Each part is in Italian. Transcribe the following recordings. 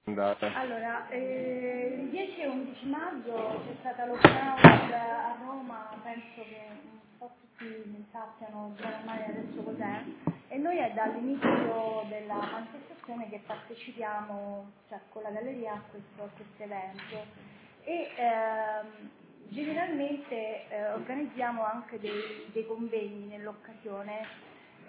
andata? Allora, il 10 e 11 maggio c'è stata l'open house a Roma, penso che un po' tutti sappiano già ormai adesso cos'è, e noi è dall'inizio della manifestazione che partecipiamo, cioè con la galleria, a questo evento e generalmente organizziamo anche dei convegni nell'occasione.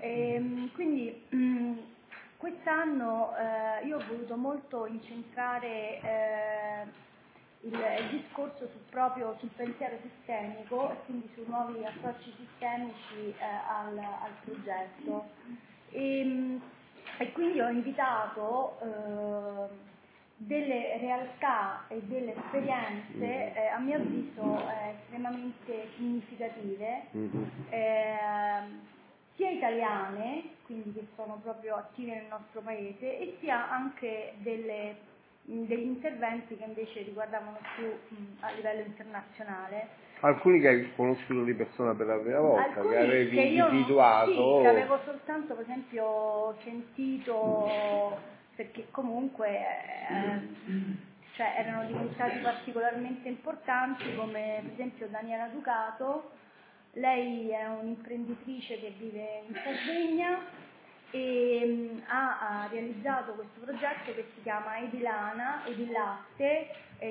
Quindi quest'anno io ho voluto molto incentrare il discorso proprio sul pensiero sistemico e quindi su nuovi approcci sistemici al progetto. E quindi ho invitato delle realtà e delle esperienze a mio avviso estremamente significative, sia italiane, quindi che sono proprio attive nel nostro paese, e sia anche degli interventi che invece riguardavano più a livello internazionale. Alcuni che hai conosciuto di persona per la prima volta, Alcuni che avevi che io individuato. sì, che avevo soltanto per esempio sentito, perché comunque cioè, erano diventati particolarmente importanti, come per esempio Daniela Ducato. Lei è un'imprenditrice che vive in Sardegna e ha realizzato questo progetto che si chiama Edilana, Edilatte,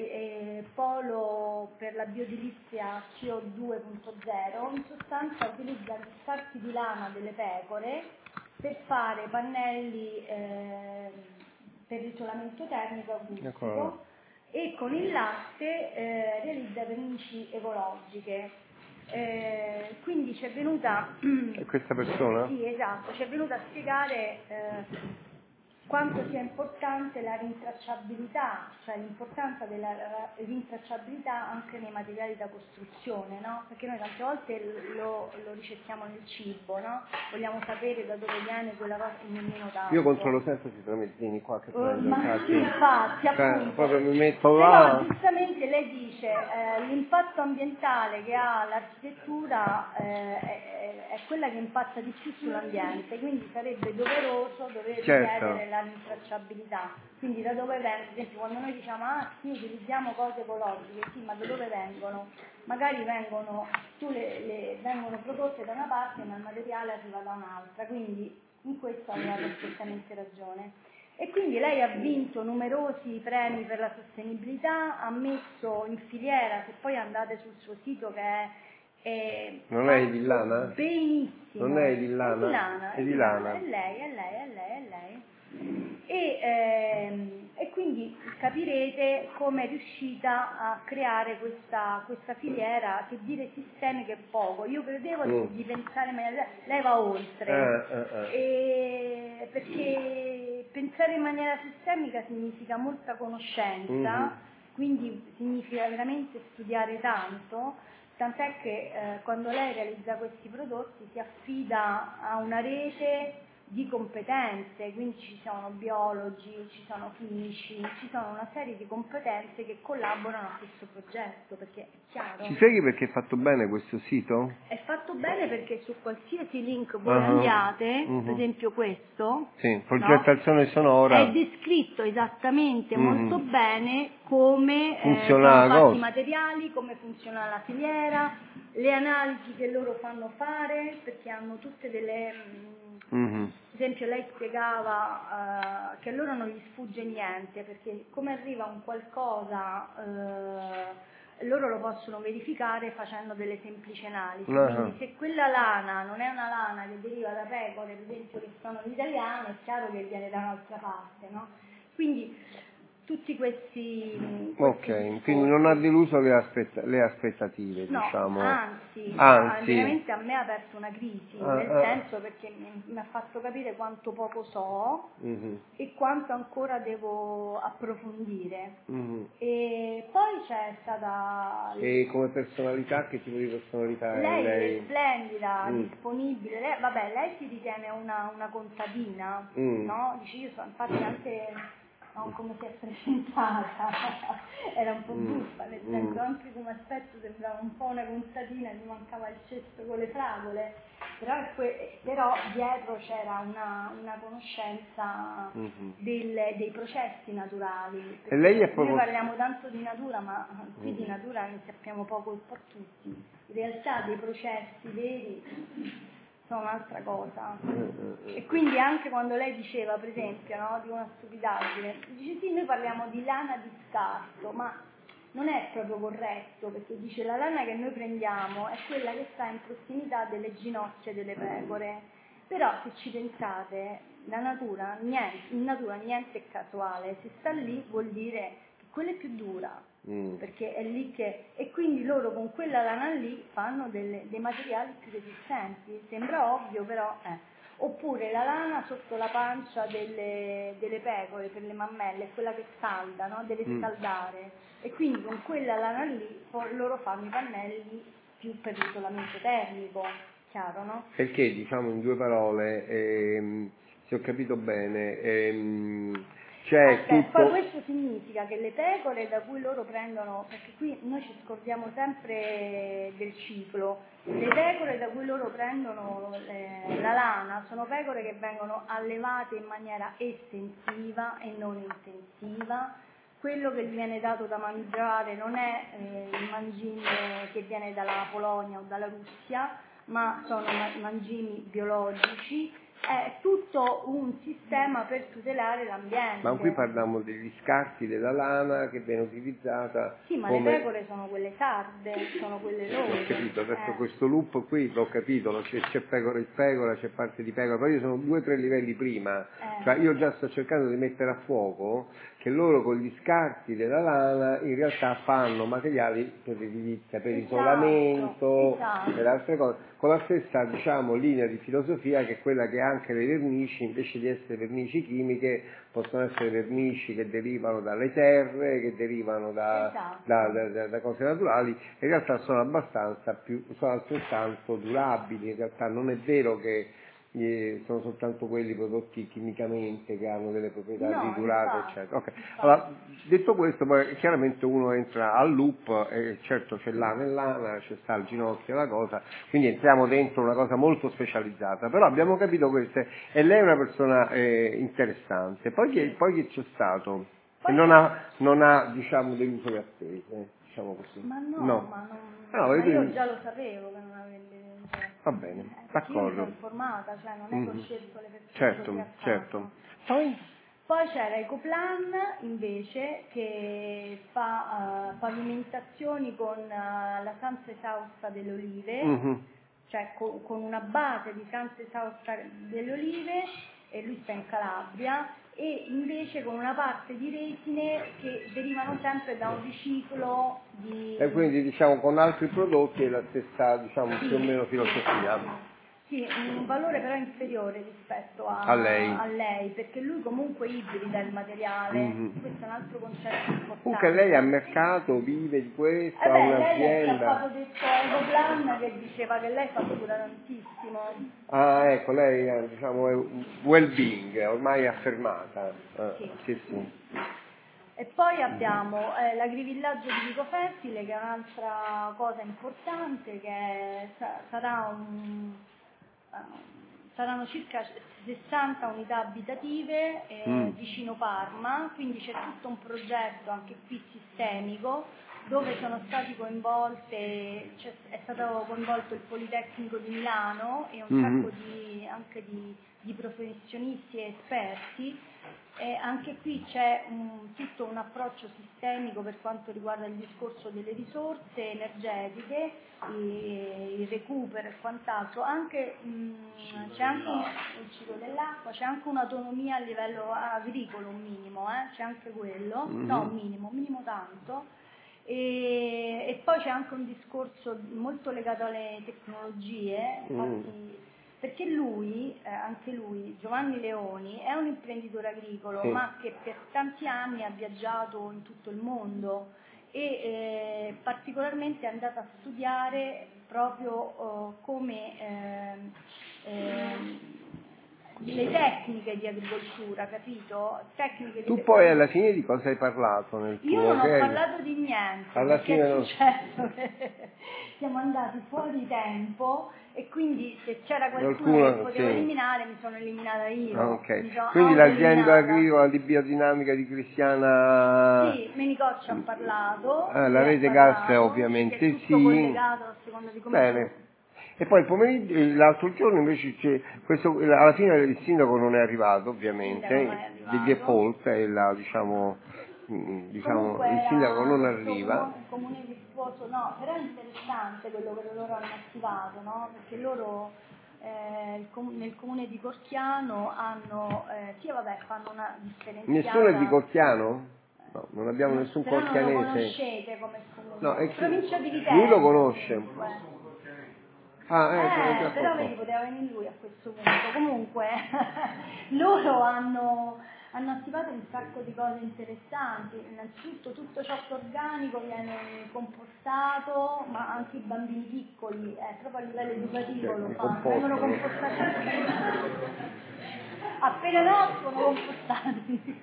polo per la biodilizia CO2.0. In sostanza utilizza gli scarti di lana delle pecore per fare pannelli per l'isolamento termico acustico e con il latte realizza vernici ecologiche. Quindi ci è venuta Questa persona? Sì, esatto, ci è venuta a spiegare quanto sia importante la rintracciabilità, cioè l'importanza della rintracciabilità anche nei materiali da costruzione, no? Perché noi tante volte lo ricerchiamo nel cibo, no? Vogliamo sapere da dove viene quella cosa e nemmeno tanto. Io controllo sempre sui tramezzini qua che prendo. Infatti, appunto. Proprio mi metto là. Però giustamente lei dice l'impatto ambientale che ha l'architettura è quella che impatta di più sull'ambiente, quindi sarebbe doveroso chiedere la rintracciabilità. Quindi da dove vengono, ad esempio quando noi diciamo sì, utilizziamo cose ecologiche, sì, ma da dove vengono? Magari vengono prodotte da una parte ma il materiale arriva da un'altra, quindi in questo aveva perfettamente ragione. E quindi lei ha vinto numerosi premi per la sostenibilità, ha messo in filiera, se poi andate sul suo sito che è non è Edilana? Benissimo. Non è Edilana? Edilana. È lei. E quindi capirete come è riuscita a creare questa filiera, che dire sistemica è poco. Io credevo di pensare, lei va oltre, perché pensare in maniera sistemica significa molta conoscenza, quindi significa veramente studiare tanto. Tant'è che quando lei realizza questi prodotti si affida a una rete di competenze, quindi ci sono biologi, ci sono chimici, ci sono una serie di competenze che collaborano a questo progetto, perché è chiaro. Ci spieghi perché è fatto bene questo sito? È fatto bene perché su qualsiasi link voi andiate, per esempio questo, progettazione sonora, è descritto esattamente molto bene come funziona sono fatti i materiali, come funziona la filiera, le analisi che loro fanno fare, perché hanno tutte delle... Per esempio lei spiegava che a loro non gli sfugge niente, perché come arriva un qualcosa loro lo possono verificare facendo delle semplici analisi. Quindi se quella lana non è una lana che deriva da pecore, per esempio, che sono italiane, è chiaro che viene da un'altra parte, no? Quindi tutti questi quindi non ha deluso le aspettative, no, diciamo. anzi, veramente a me ha aperto una crisi, nel senso perché mi ha fatto capire quanto poco so e quanto ancora devo approfondire. E poi c'è stata... E come personalità, che tipo di personalità è lei? Lei è splendida, disponibile, lei si ritiene una contadina, no? Dice, io sono infatti anche... no? Come si è presentata, era un po' buffa, nel senso anche come aspetto sembrava un po' una contadina, gli mancava il cesto con le fragole, però dietro c'era una conoscenza dei processi naturali. E lei è Noi parliamo tanto di natura, ma qui di natura ne sappiamo poco un po' tutti. In realtà dei processi veri sono un'altra cosa. E quindi anche quando lei diceva, per esempio, no, di una stupidaggine, dice sì, noi parliamo di lana di scarto, ma non è proprio corretto, perché dice la lana che noi prendiamo è quella che sta in prossimità delle ginocchia delle pecore. Però se ci pensate, in natura niente è casuale, se sta lì vuol dire che quella è più dura, perché è lì che... E quindi loro con quella lana lì fanno dei materiali più resistenti, sembra ovvio però Oppure la lana sotto la pancia delle pecore per le mammelle, quella che scalda, no? Deve scaldare, e quindi con quella lana lì loro fanno i pannelli più per l'isolamento termico, chiaro, no? Perché, diciamo in due parole, se ho capito bene, c'è tutto... Poi questo significa che le pecore da cui loro prendono, perché qui noi ci scordiamo sempre del ciclo, le pecore da cui loro prendono la lana sono pecore che vengono allevate in maniera estensiva e non intensiva. Quello che gli viene dato da mangiare non è il mangime che viene dalla Polonia o dalla Russia, ma sono mangimi biologici. È tutto un sistema per tutelare l'ambiente. Ma qui parliamo degli scarti della lana che viene utilizzata. Sì, ma come... le pecore sono quelle sarde, sono quelle loro. Ho capito, adesso questo loop qui l'ho capito, c'è pecora e pecora, c'è parte di pecora, poi io sono 2 o 3 livelli prima, cioè io già sto cercando di mettere a fuoco che loro con gli scarti della lana in realtà fanno materiali per l'edilizia, per isolamento, per altre cose, con la stessa diciamo linea di filosofia che è quella che anche le vernici, invece di essere vernici chimiche, possono essere vernici che derivano dalle terre, che derivano da cose naturali, in realtà sono altrettanto durabili. In realtà non è vero che sono soltanto quelli prodotti chimicamente che hanno delle proprietà di durata, eccetera. Okay. Allora, detto questo, poi chiaramente uno entra al loop e certo c'è lana e lana, c'è sta il ginocchio e la cosa, quindi entriamo dentro una cosa molto specializzata, però abbiamo capito queste, e lei è una persona interessante. Poi che c'è stato? Che non ha diciamo deluso le attese, diciamo così. Ma ma io già lo sapevo che non avrebbe. Va bene, d'accordo. Io mi sono informata, cioè non è che ho scelto le persone. Certo. Poi c'era Ecoplan invece che fa pavimentazioni con la Sansa Esausta delle olive, cioè con una base di Sansa Esausta delle olive, e lui sta in Calabria, e invece con una parte di resine che derivano sempre da un riciclo di... E quindi diciamo con altri prodotti è la stessa diciamo più o meno filosofia. Sì, un valore però inferiore rispetto a lei, perché lui comunque ibrida il materiale, questo è un altro concetto importante. Comunque lei al mercato vive di questo, ha un'azienda. Lei ha fatto detto a Ecoplan che diceva che lei fattura tantissimo. Ah, ecco, lei diciamo è well-being, ormai è affermata. Sì. E poi abbiamo l'agrivillaggio di Vico Fertile, che è un'altra cosa importante, che saranno circa 60 unità abitative vicino Parma, quindi c'è tutto un progetto anche qui sistemico dove sono stati è stato coinvolto il Politecnico di Milano e un sacco di professionisti e esperti. Anche qui c'è tutto un approccio sistemico per quanto riguarda il discorso delle risorse energetiche, il recupero e quant'altro. C'è anche il ciclo dell'acqua, c'è anche un'autonomia a livello agricolo, un minimo, c'è anche quello, no un minimo tanto. E poi c'è anche un discorso molto legato alle tecnologie, infatti, perché anche lui, Giovanni Leoni, è un imprenditore agricolo, ma che per tanti anni ha viaggiato in tutto il mondo e particolarmente è andato a studiare proprio come le tecniche di agricoltura, capito? Tecniche tu poi alla fine di cosa hai parlato nel tuo? Io non ho parlato di niente, alla perché fine è successo che siamo andati fuori tempo e quindi se c'era qualcuno che potevo eliminare mi sono eliminata io. Okay. Quindi l'azienda agricola di biodinamica di Cristiana... Sì, Menicocci ha parlato. La rete gas ovviamente è tutto collegato a seconda di come... Bene. E poi il pomeriggio, l'altro giorno invece alla fine il sindaco non è arrivato ovviamente, di default è la, diciamo il sindaco non arriva. Il comune virtuoso, no, però è interessante quello che loro hanno attivato, no? Perché loro nel comune di Corchiano hanno, fanno una differenziata. Nessuno è di Corchiano? No, non abbiamo nessun corchianese. Non lo conoscete come comune. No, provincia di Viterbo. Lui lo conosce. Però vedi, poteva venire lui a questo punto. Comunque, loro hanno attivato un sacco di cose interessanti. Innanzitutto tutto ciò che è organico viene compostato, ma anche i bambini piccoli, proprio a livello educativo lo fanno, vengono compostati. Appena nascono compostati.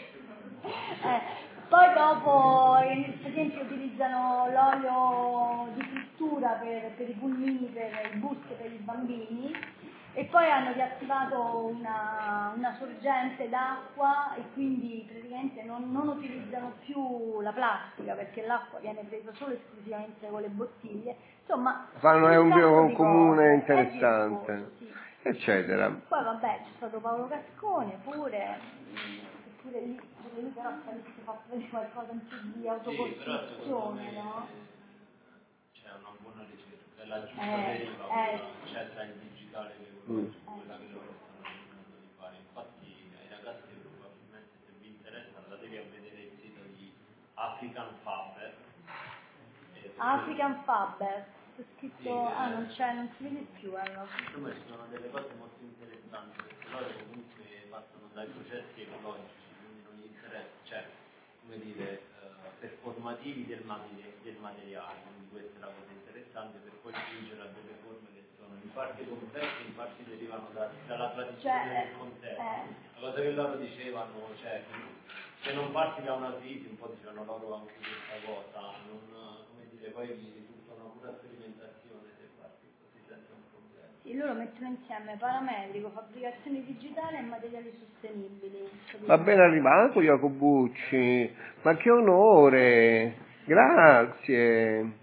Poi dopo, per esempio, utilizzano l'olio di frittura per i pulmini, per i busti per i bambini, e poi hanno riattivato una sorgente d'acqua e quindi praticamente non utilizzano più la plastica, perché l'acqua viene presa solo e esclusivamente con le bottiglie. Insomma, è un comune interessante, sì. eccetera. Poi vabbè, c'è stato Paolo Cascone pure lì però saresti fatto vedere qualcosa in più di autocostruzione, no? C'è una buona ricerca, è la giusta deriva, c'è tra il digitale che quella che loro stanno cercando di fare. Infatti ai ragazzi probabilmente, se vi interessa, andatevi a vedere il sito di African Faber. African Faber, c'è scritto, non si vede più allora. Insomma ci sono delle cose molto interessanti, perché loro comunque partono dai processi ecologici, quindi non gli interessa, cioè, come dire, performativi del materiale, quindi questa è la cosa interessante, per poi giungere a delle forme che sono in parte complesse, in parte derivano dalla tradizione del contesto. La cosa che loro dicevano, cioè, se non parti da una crisi, un po' dicevano loro anche questa cosa, come dire, poi risulta una pura sperimentazione se parti così senza un problema. Sì, loro mettono insieme parametrico, fabbricazione digitale e materiali sostenibili. Va ben arrivato Jacobucci, ma che onore, grazie,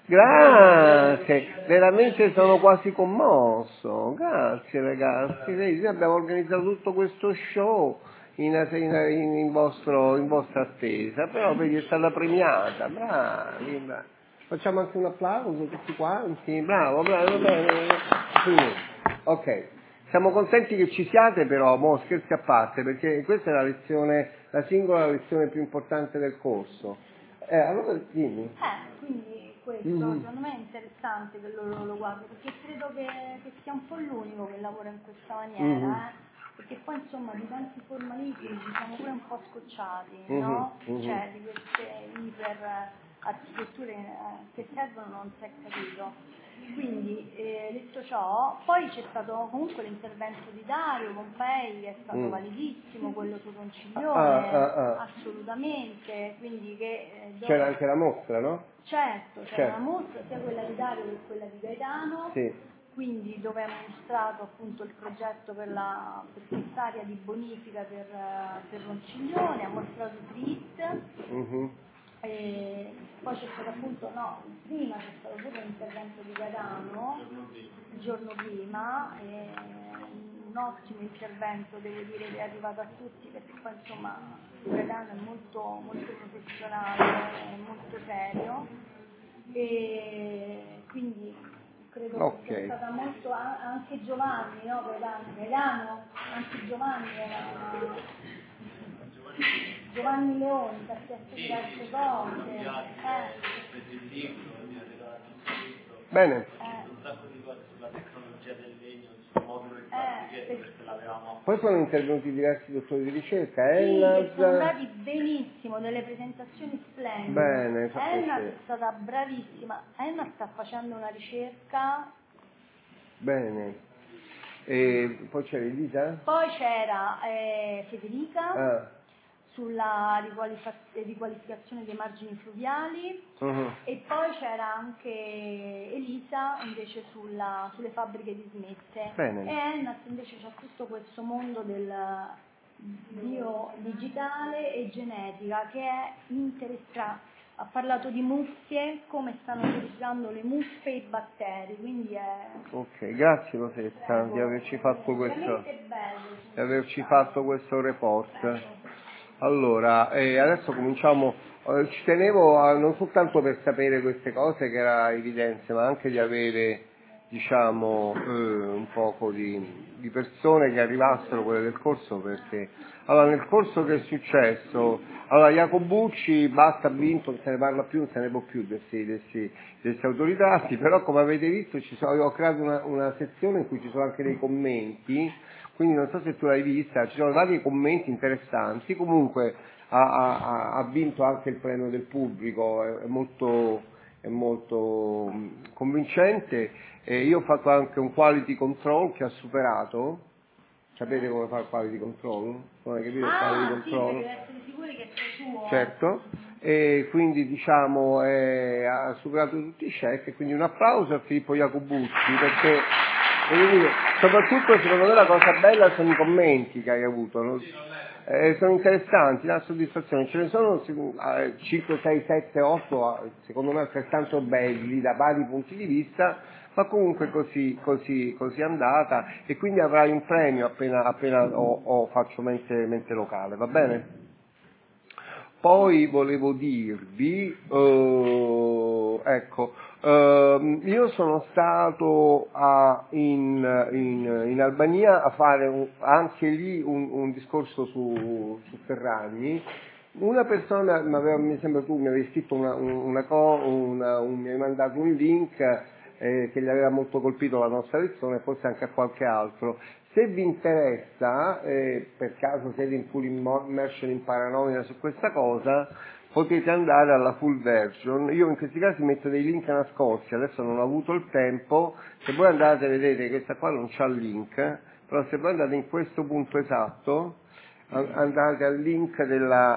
veramente sono quasi commosso, grazie ragazzi, noi abbiamo organizzato tutto questo show in vostra attesa, però vedi è stata premiata, bravi. Facciamo anche un applauso tutti quanti, bravo, bene. Ok. Siamo contenti che ci siate, però, scherzi a parte, perché questa è la singola lezione più importante del corso. Allora dimmi. Quindi questo secondo me è interessante che loro lo guardino, perché credo che sia un po' l'unico che lavora in questa maniera, perché poi insomma di tanti formalismi ci siamo pure un po' scocciati, no? Cioè di queste iper architetture che servono non si è capito. Quindi detto ciò, poi c'è stato comunque l'intervento di Dario Pompei, che è stato validissimo, quello su Ronciglione, assolutamente, quindi c'era anche la mostra, no? Certo, c'era la mostra sia quella di Dario che quella di Gaetano, quindi dove hanno mostrato appunto il progetto per quest'area di bonifica per Ronciglione, ha mostrato i TRIT. E poi c'è stato appunto, prima c'è stato pure l'intervento di Gaetano il giorno prima, un ottimo intervento, devo dire, che è arrivato a tutti, perché poi insomma Gaetano è molto, molto professionale, molto serio, e quindi credo che sia stata molto anche Giovanni, no? Gaetano, anche Giovanni Leoni, che ha chiesto diverse cose. Bene. Un sacco di cose sulla tecnologia del legno, sul modulo del plasticchetto, perché l'avevamo. Poi sono intervenuti diversi dottori di ricerca, che sono andati benissimo, delle presentazioni splendide. Bene, Elna è stata bravissima, Elna sta facendo una ricerca. Bene. E poi c'era Elisa? Poi c'era Federica. Ah. Sulla riqualificazione dei margini fluviali e poi c'era anche Elisa invece sulle fabbriche dismesse. Bene. E Ennat invece c'ha tutto questo mondo del biodigitale e genetica che è interessante. Ha parlato di muffie, come stanno utilizzando le muffe e i batteri, quindi è... Ok, grazie Rosetta di averci fatto questo report. Allora, adesso cominciamo, ci tenevo non soltanto per sapere queste cose che era evidente, ma anche di avere, diciamo, un poco di persone che arrivassero quelle del corso, perché allora nel corso che è successo, allora Iacobucci basta, ha vinto, non se ne parla più, non se ne può più di questi autoritratti, però come avete visto ho creato una sezione in cui ci sono anche dei commenti. Quindi non so se tu l'hai vista, ci sono vari commenti interessanti, comunque ha vinto anche il premio del pubblico, è molto convincente, io ho fatto anche un quality control che ha superato, sapete come fare il quality control? Non hai capito il quality control? Sì, perché essere sicuri che sei tuo. Certo, e quindi diciamo ha superato tutti i check, e quindi un applauso a Filippo Iacobucci, perché soprattutto secondo me la cosa bella sono i commenti che hai avuto, no? Sono interessanti, la soddisfazione, ce ne sono 5, 6, 7, 8 secondo me altrettanto belli da vari punti di vista, ma comunque così è andata, e quindi avrai un premio appena faccio mente locale, va bene? Poi volevo dirvi, io sono stato in Albania a fare anche lì un discorso su Ferragni. Una persona, mi sembra tu mi avevi scritto mi hai mandato un link che gli aveva molto colpito la nostra lezione, forse anche a qualche altro. Se vi interessa, per caso siete in full immersion in paranomia su questa cosa, potete andare alla full version. Io in questi casi metto dei link nascosti, adesso non ho avuto il tempo. Se voi andate, vedete, questa qua non c'ha il link, però se voi andate in questo punto esatto, andate al link della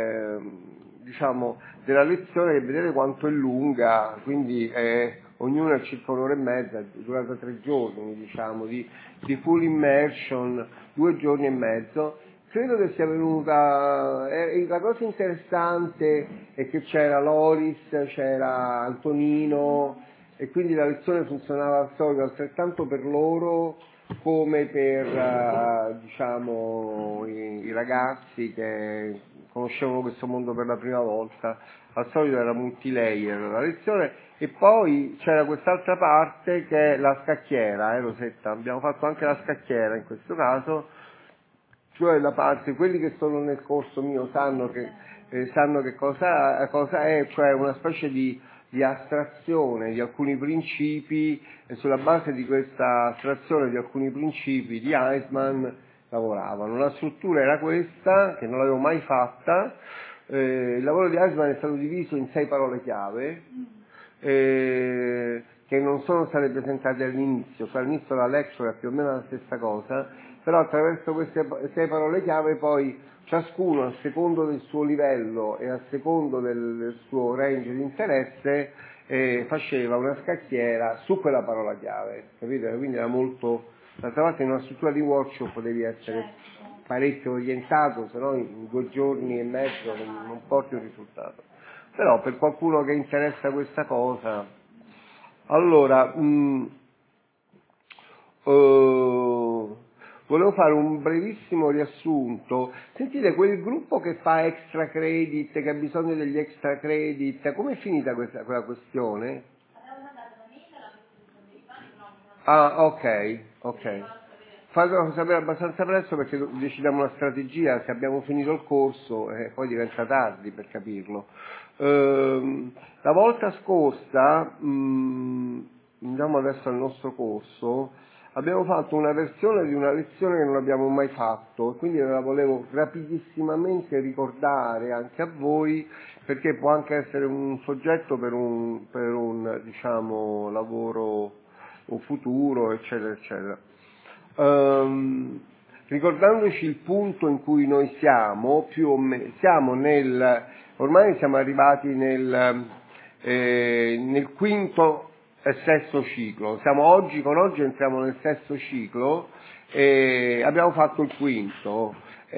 lezione, e vedete quanto è lunga, quindi ognuno è circa un'ora e mezza, durata 3 giorni, diciamo, di full immersion, 2 giorni e mezzo. Credo che sia venuta, la cosa interessante è che c'era Loris, c'era Antonino, e quindi la lezione funzionava al solito, altrettanto per loro come per i ragazzi che conoscevano questo mondo per la prima volta. Al solito era multilayer la lezione, e poi c'era quest'altra parte che è la scacchiera, Rosetta, abbiamo fatto anche la scacchiera in questo caso, cioè la parte, quelli che sono nel corso mio sanno che cosa è, cioè una specie di astrazione di alcuni principi, e sulla base di questa astrazione di alcuni principi di Eismann lavoravano. La struttura era questa, che non l'avevo mai fatta. Il lavoro di Eismann è stato diviso in 6 parole chiave, che non sono state presentate all'inizio, cioè all'inizio la lecture è più o meno la stessa cosa, però attraverso queste 6 parole chiave poi ciascuno, a secondo del suo livello e a secondo del suo range di interesse, faceva una scacchiera su quella parola chiave, capite? Quindi era molto, d'altra parte in una struttura di workshop devi essere parecchio orientato, se no in 2 giorni e mezzo non porti un risultato. Però per qualcuno che interessa questa cosa, allora volevo fare un brevissimo riassunto. Sentite, quel gruppo che fa extra credit, che ha bisogno degli extra credit, com'è finita quella questione? Ah, ok. Fatelo sapere abbastanza presto, perché decidiamo una strategia, se abbiamo finito il corso poi diventa tardi per capirlo. La volta scorsa, andiamo adesso al nostro corso, abbiamo fatto una versione di una lezione che non abbiamo mai fatto, e quindi la volevo rapidissimamente ricordare anche a voi, perché può anche essere un soggetto per un diciamo, lavoro futuro, eccetera, eccetera. ricordandoci il punto in cui noi siamo, più o meno, ormai siamo arrivati nel quinto e sesto ciclo, con oggi entriamo nel sesto ciclo e abbiamo fatto il quinto.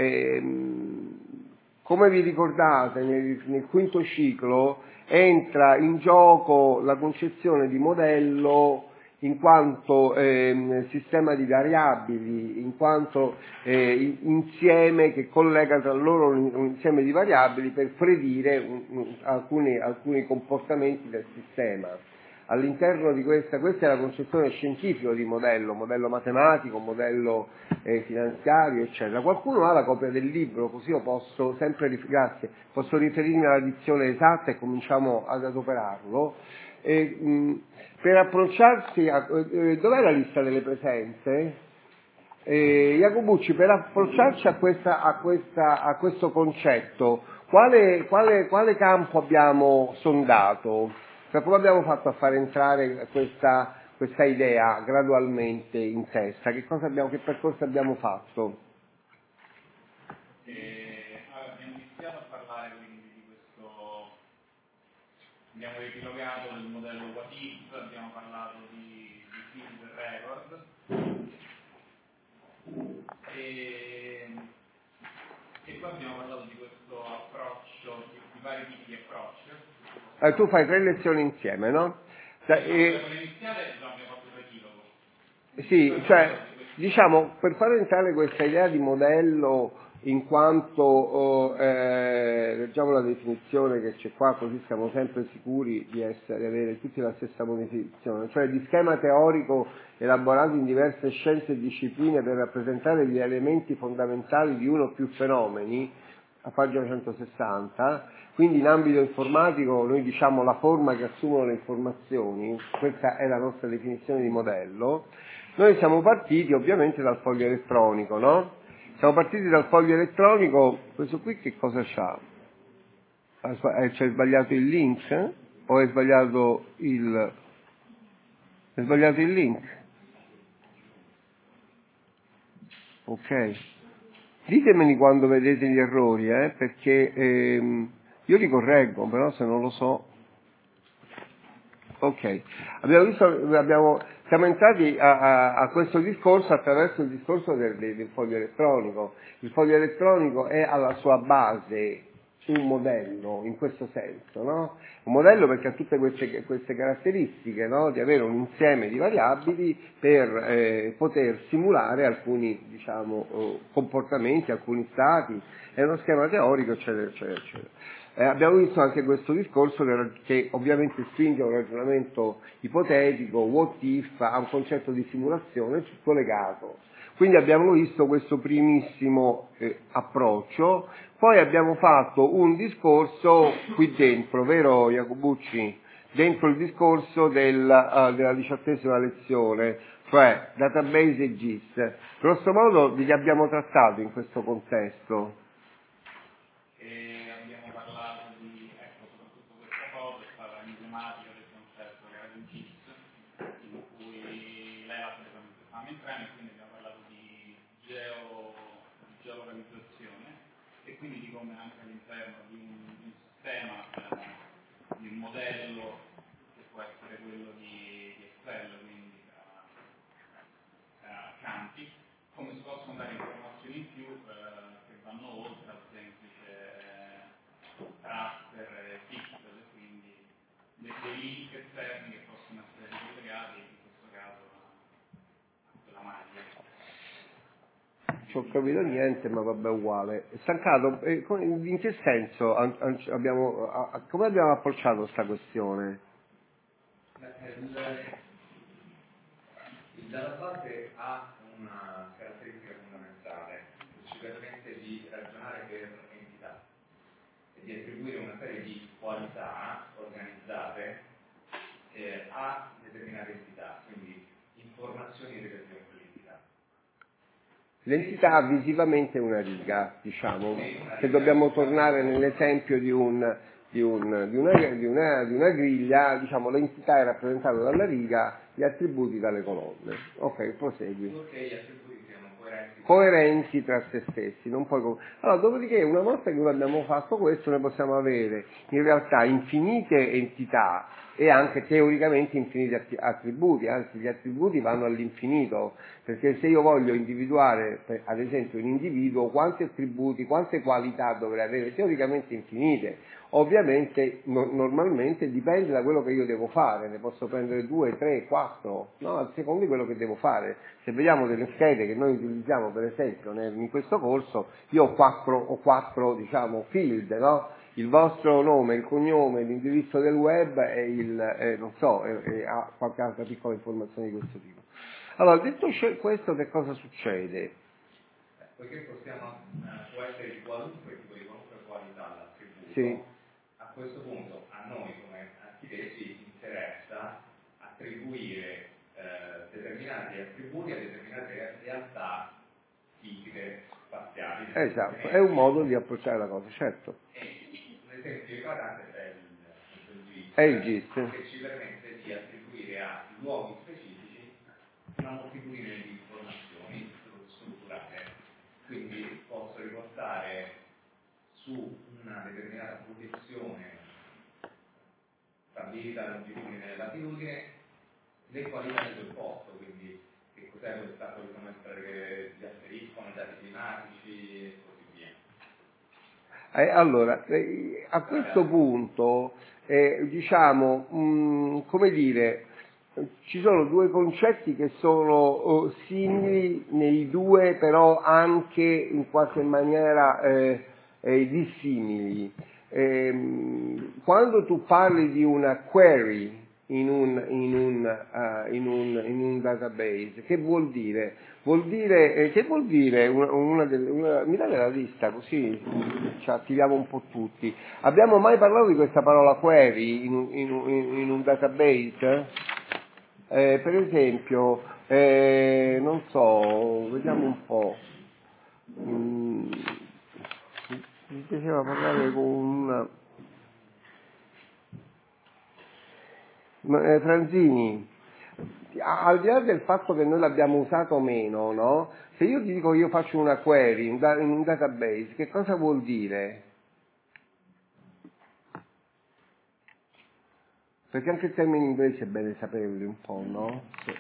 Come vi ricordate, nel quinto ciclo entra in gioco la concezione di modello in quanto sistema di variabili, in quanto insieme che collega tra loro un insieme di variabili per predire alcuni comportamenti del sistema. All'interno di questa è la concezione scientifica di modello matematico, modello finanziario, eccetera. Qualcuno ha la copia del libro, così io posso posso riferirmi alla dizione esatta e cominciamo ad adoperarlo. Per approcciarsi dov'è la lista delle presenze? Jacobucci, per approcciarci a questo concetto, quale campo abbiamo sondato? Cioè, come abbiamo fatto a far entrare questa idea gradualmente in testa? Che percorso abbiamo fatto? Abbiamo iniziato a parlare quindi di questo, abbiamo riepilogato il modello What If, abbiamo parlato di field record e poi abbiamo parlato di questo approccio, di vari tipi di approccio. Tu fai 3 lezioni insieme, no? Sì, cioè, diciamo, per far entrare questa idea di modello in quanto, leggiamo la definizione che c'è qua, così siamo sempre sicuri di avere tutti la stessa definizione, cioè di schema teorico elaborato in diverse scienze e discipline per rappresentare gli elementi fondamentali di uno o più fenomeni, a pagina 160, quindi in ambito informatico noi diciamo la forma che assumono le informazioni, questa è la nostra definizione di modello. Noi siamo partiti ovviamente dal foglio elettronico, no? Siamo partiti dal foglio elettronico, questo qui che cosa c'ha? C'è sbagliato il link? O è sbagliato il link? Ok. Ditemeli quando vedete gli errori, perché io li correggo, però se non lo so. Ok, siamo entrati a questo discorso attraverso il discorso del foglio elettronico. Il foglio elettronico è alla sua base un modello, in questo senso, no? Un modello perché ha tutte queste caratteristiche, no? Di avere un insieme di variabili per poter simulare alcuni, comportamenti, alcuni stati, è uno schema teorico, eccetera, eccetera, eccetera. Abbiamo visto anche questo discorso che ovviamente spinge a un ragionamento ipotetico, what if, a un concetto di simulazione tutto legato. Quindi abbiamo visto questo primissimo approccio, poi abbiamo fatto un discorso qui dentro, vero Jacobucci? Dentro il discorso della 18ª lezione, cioè database e GIS. Grosso modo di che abbiamo trattato in questo contesto? Abbiamo parlato di, soprattutto questa cosa è stata emblematica del concetto che era del GIS, in cui lei l'ha presa mentre stavamo entrando, e quindi abbiamo parlato di geolocalizzazione e quindi di come anche all'interno di un sistema, di un modello che può essere quello di Excel, quindi campi, come si possono dare informazioni in più che vanno oltre al semplice raster pixel, quindi dei link esterni che possono essere ricollegati, in questo caso a quella maglia. Non ho capito niente, ma vabbè, uguale. Stancato, in che senso come abbiamo approcciato questa questione? Il database ha una caratteristica fondamentale che ci permette di ragionare per entità e di attribuire una serie di qualità organizzate a determinate entità, quindi informazioni relative a quell'entità. L'entità visivamente è una riga, diciamo, se dobbiamo tornare nell'esempio di una griglia, diciamo l'entità è rappresentata dalla riga, gli attributi dalle colonne. Ok, prosegui. Purché gli attributi coerenti tra se stessi. Non puoi allora, dopodiché, una volta che noi abbiamo fatto questo, noi possiamo avere in realtà infinite entità e anche teoricamente infiniti attributi, anzi gli attributi vanno all'infinito, perché se io voglio individuare, ad esempio, un individuo, quanti attributi, quante qualità dovrei avere? Teoricamente infinite. Ovviamente, normalmente dipende da quello che io devo fare, ne posso prendere 2, 3, 4, no? A seconda di quello che devo fare. Se vediamo delle schede che noi utilizziamo, per esempio, in questo corso, io ho quattro diciamo, field, no? Il vostro nome, il cognome, l'indirizzo del web e non so, e qualche altra piccola informazione di questo tipo. Allora, detto questo, che cosa succede? Poiché può essere di qualunque tipo, di qualunque qualità l'attributo, sì. A questo punto a noi come architetti interessa attribuire determinati attributi a determinate realtà fisiche, spaziali. Esatto, è un modo di approcciare la cosa, certo. Un esempio eclatante è il GIS, che ci permette di attribuire a luoghi specifici una moltitudine di informazioni strutturate. Quindi posso riportare su una determinata posizione stabilita longitudine e latitudine le qualità di quel posto, quindi che cos'è questa, quali sono gli asteriscono, i dati climatici e così via. Allora, a questo punto, diciamo, come dire, ci sono due concetti che sono simili nei due, però anche in qualche maniera dissimili. Quando tu parli di una query in un database, che vuol dire? Che vuol dire mi date la lista così ci attiviamo un po' tutti. Abbiamo mai parlato di questa parola query in un database? Per esempio, non so, vediamo un po'. Mi piaceva parlare con una... Franzini, al di là del fatto che noi l'abbiamo usato meno, no? Se io ti dico che io faccio una query in un database, che cosa vuol dire? Perché anche il termine inglese è bene saperli un po', no? Sì.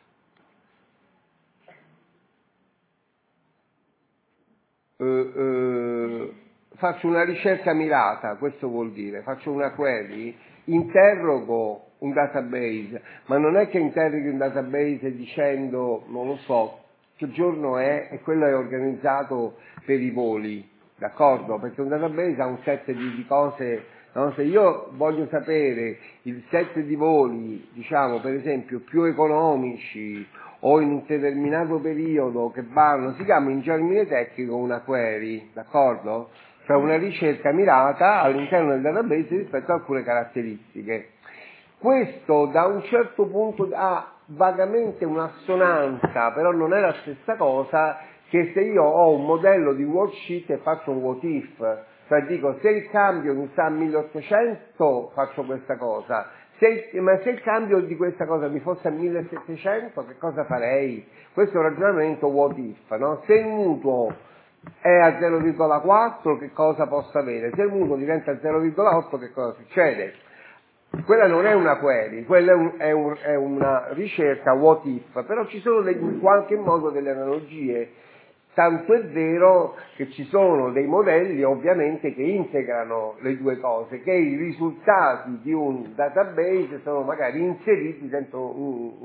Faccio una ricerca mirata, questo vuol dire, faccio una query, interrogo un database, ma non è che interroghi un database dicendo, non lo so, che giorno è e quello è organizzato per i voli, d'accordo? Perché un database ha un set di cose, no? Se io voglio sapere il set di voli, diciamo, per esempio, più economici o in un determinato periodo che vanno, si chiama in termine tecnico una query, d'accordo? Cioè una ricerca mirata all'interno del database rispetto a alcune caratteristiche. Questo da un certo punto ha vagamente un'assonanza, però non è la stessa cosa che se io ho un modello di worksheet e faccio un what if, cioè dico se il cambio mi sta a 1800 faccio questa cosa, ma se il cambio di questa cosa mi fosse a 1700 che cosa farei? Questo è un ragionamento what if, no? Se il mutuo è a 0,4 che cosa posso avere? Se il mutuo diventa a 0,8 che cosa succede? Quella non è una query, quella è una ricerca what if, però ci sono in qualche modo delle analogie, tanto è vero che ci sono dei modelli ovviamente che integrano le due cose, che i risultati di un database sono magari inseriti dentro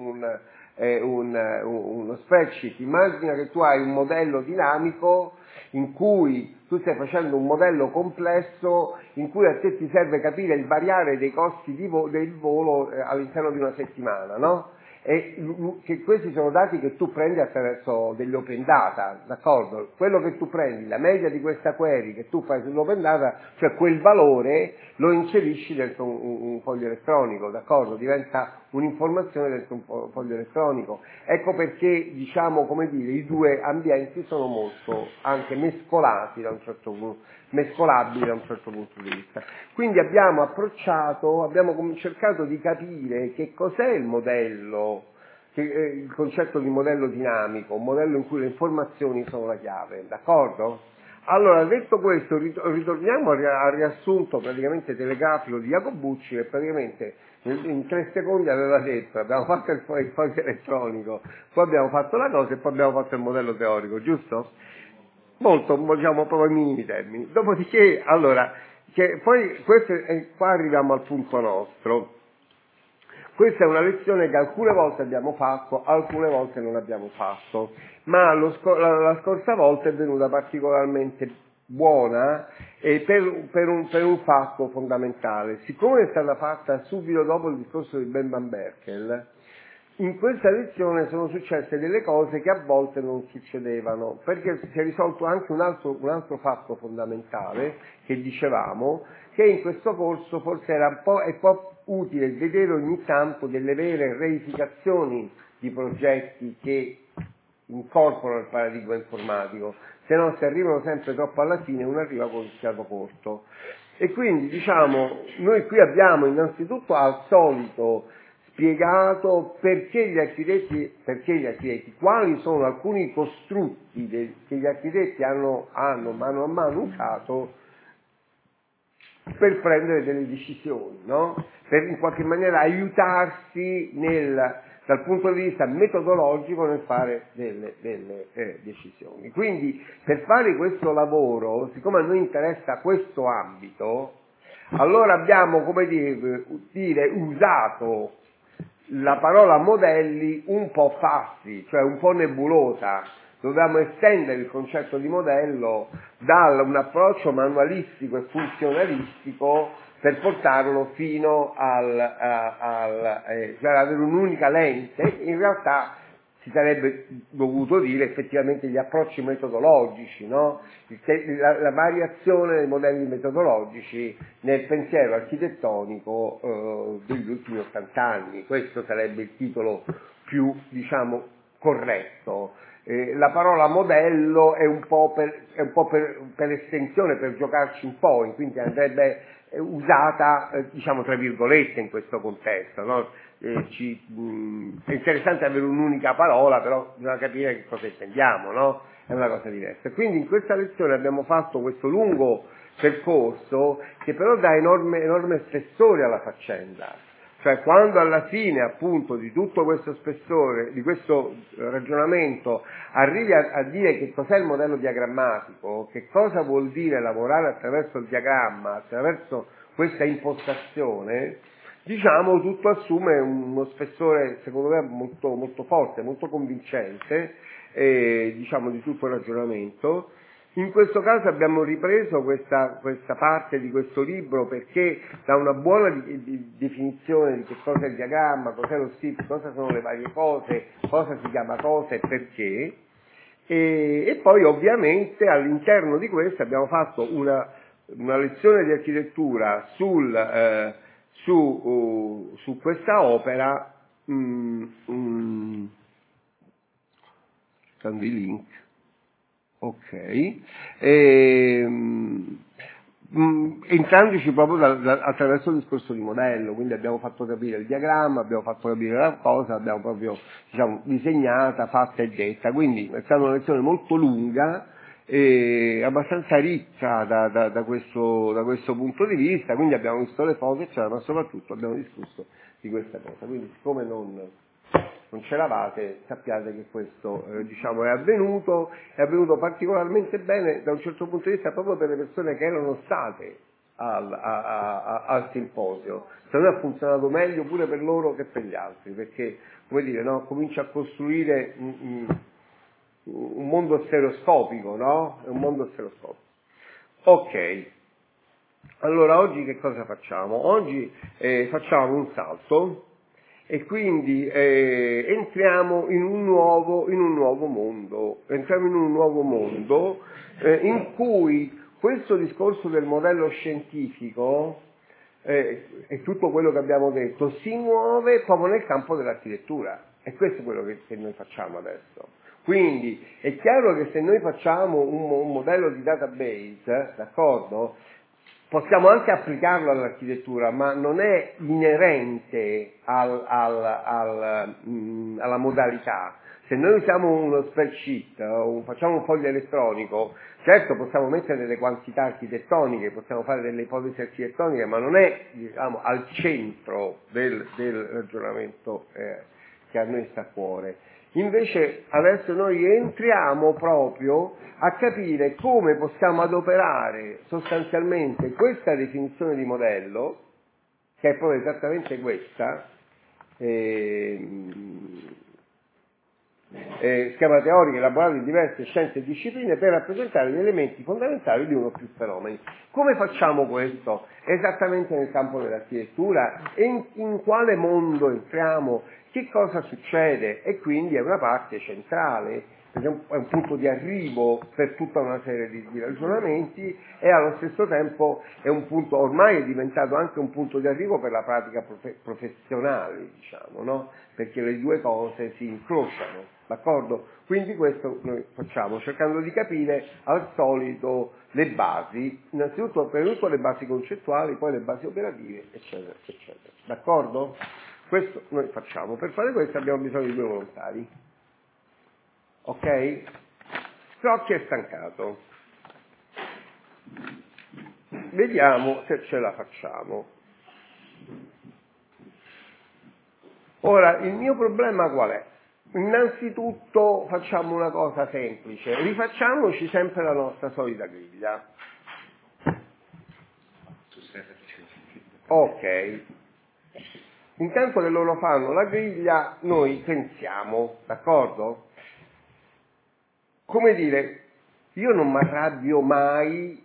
uno spreadsheet. Immagina che tu hai un modello dinamico in cui tu stai facendo un modello complesso in cui a te ti serve capire il variare dei costi del volo all'interno di una settimana, no? E che questi sono dati che tu prendi attraverso degli open data, d'accordo? Quello che tu prendi, la media di questa query che tu fai sull'open data, cioè quel valore lo inserisci dentro un foglio elettronico, d'accordo? Diventa un'informazione dentro un foglio elettronico. Ecco perché, diciamo, come dire, i due ambienti sono molto anche mescolabili da un certo punto di vista. Quindi abbiamo cercato di capire che cos'è il modello il concetto di modello dinamico, un modello in cui le informazioni sono la chiave, d'accordo? Allora, detto questo, ritorniamo al riassunto praticamente telegrafico di Jacobucci, che praticamente in 3 secondi aveva detto: abbiamo fatto il foglio elettronico, poi abbiamo fatto la cosa e poi abbiamo fatto il modello teorico, giusto? Molto, diciamo, proprio ai minimi termini. Dopodiché, allora, poi qua arriviamo al punto nostro. Questa è una lezione che alcune volte abbiamo fatto, alcune volte non abbiamo fatto, ma la scorsa volta è venuta particolarmente buona per un fatto fondamentale. Siccome è stata fatta subito dopo il discorso di Ben Van Berkel, in questa lezione sono successe delle cose che a volte non succedevano, perché si è risolto anche un altro fatto fondamentale, che dicevamo, che in questo corso forse è un po' utile vedere ogni tanto delle vere reificazioni di progetti che incorporano il paradigma informatico, se no se arrivano sempre troppo alla fine uno arriva con il fiato corto. E quindi diciamo, noi qui abbiamo innanzitutto al solito spiegato perché gli architetti, quali sono alcuni costrutti che gli architetti hanno mano a mano usato per prendere delle decisioni, no? Per in qualche maniera aiutarsi dal punto di vista metodologico nel fare delle decisioni. Quindi per fare questo lavoro, siccome a noi interessa questo ambito, allora abbiamo, come dire, usato la parola modelli un po' fassi, cioè un po' nebulosa. Dobbiamo estendere il concetto di modello da un approccio manualistico e funzionalistico per portarlo fino cioè avere un'unica lente. In realtà si sarebbe dovuto dire effettivamente gli approcci metodologici, no? La variazione dei modelli metodologici nel pensiero architettonico degli ultimi 80 anni. Questo sarebbe il titolo più, diciamo, corretto. La parola modello è un po' per estensione, per giocarci un po', quindi andrebbe usata, diciamo, tra virgolette in questo contesto, no? È interessante avere un'unica parola, però bisogna capire che cosa intendiamo, no? È una cosa diversa. Quindi in questa lezione abbiamo fatto questo lungo percorso che però dà enorme spessore alla faccenda. Cioè quando alla fine appunto di tutto questo spessore, di questo ragionamento, arrivi a dire che cos'è il modello diagrammatico, che cosa vuol dire lavorare attraverso il diagramma, attraverso questa impostazione, diciamo tutto assume uno spessore secondo me molto, molto forte, molto convincente, diciamo di tutto il ragionamento. In questo caso abbiamo ripreso questa parte di questo libro perché da una buona definizione di che cosa è il diagramma, cos'è lo STIP, cosa sono le varie cose, cosa si chiama cosa e perché, e poi ovviamente all'interno di questo abbiamo fatto una lezione di architettura su questa opera, cercando i link. Ok, entrandoci proprio attraverso il discorso di modello, quindi abbiamo fatto capire il diagramma, abbiamo fatto capire la cosa, abbiamo proprio, diciamo, disegnata, fatta e detta, quindi è stata una lezione molto lunga e abbastanza ricca da questo punto di vista, quindi abbiamo visto le foto eccetera, ma soprattutto abbiamo discusso di questa cosa, quindi siccome non c'eravate, sappiate che questo diciamo è avvenuto particolarmente bene da un certo punto di vista proprio per le persone che erano state al simposio. Secondo me ha funzionato meglio pure per loro che per gli altri, perché come dire, no, comincia a costruire un mondo stereoscopico, no? È un mondo stereoscopico. Ok. Allora oggi che cosa facciamo? Oggi facciamo un salto e quindi entriamo in un nuovo mondo, in cui questo discorso del modello scientifico e tutto quello che abbiamo detto si muove proprio nel campo dell'architettura, e questo è quello che noi facciamo adesso. Quindi è chiaro che se noi facciamo un modello di database, d'accordo? possiamo anche applicarlo all'architettura, ma non è inerente alla modalità. Se noi usiamo uno spreadsheet o facciamo un foglio elettronico, certo possiamo mettere delle quantità architettoniche, possiamo fare delle ipotesi architettoniche, ma non è, diciamo, al centro del ragionamento che a noi sta a cuore. Invece adesso noi entriamo proprio a capire come possiamo adoperare sostanzialmente questa definizione di modello, che è proprio esattamente questa, schema teorico elaborato in diverse scienze e discipline per rappresentare gli elementi fondamentali di uno o più fenomeni. Come facciamo questo? Esattamente nel campo dell'architettura, e in quale mondo entriamo, che cosa succede, e quindi è una parte centrale, perché è un punto di arrivo per tutta una serie di ragionamenti, e allo stesso tempo è un punto, ormai è diventato anche un punto di arrivo per la pratica professionale, diciamo, no? Perché le due cose si incrociano, d'accordo? Quindi questo noi facciamo, cercando di capire al solito le basi, innanzitutto per tutto le basi concettuali, poi le basi operative, eccetera, eccetera, d'accordo? Questo noi facciamo. Per fare questo abbiamo bisogno di 2 volontari. Ok? Crocchi è stancato. Vediamo se ce la facciamo. Ora, il mio problema qual è? Innanzitutto facciamo una cosa semplice, rifacciamoci sempre la nostra solita griglia. Ok. Intanto che loro fanno la griglia, noi pensiamo, d'accordo? Come dire, io non mi arrabbio mai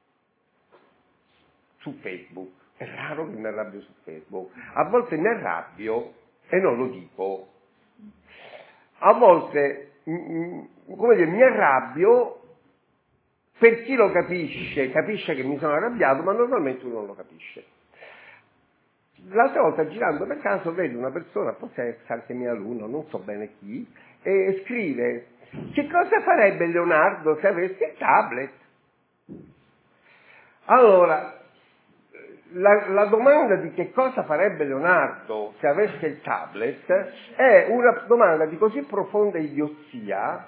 su Facebook, è raro che mi arrabbio su Facebook, a volte mi arrabbio e non lo dico, a volte, come dire, mi arrabbio per chi lo capisce che mi sono arrabbiato, ma normalmente uno non lo capisce. L'altra volta girando per caso vedo una persona, forse è anche mia alunno, non so bene chi, e scrive: che cosa farebbe Leonardo se avesse il tablet? Allora, la domanda di che cosa farebbe Leonardo se avesse il tablet è una domanda di così profonda idiozia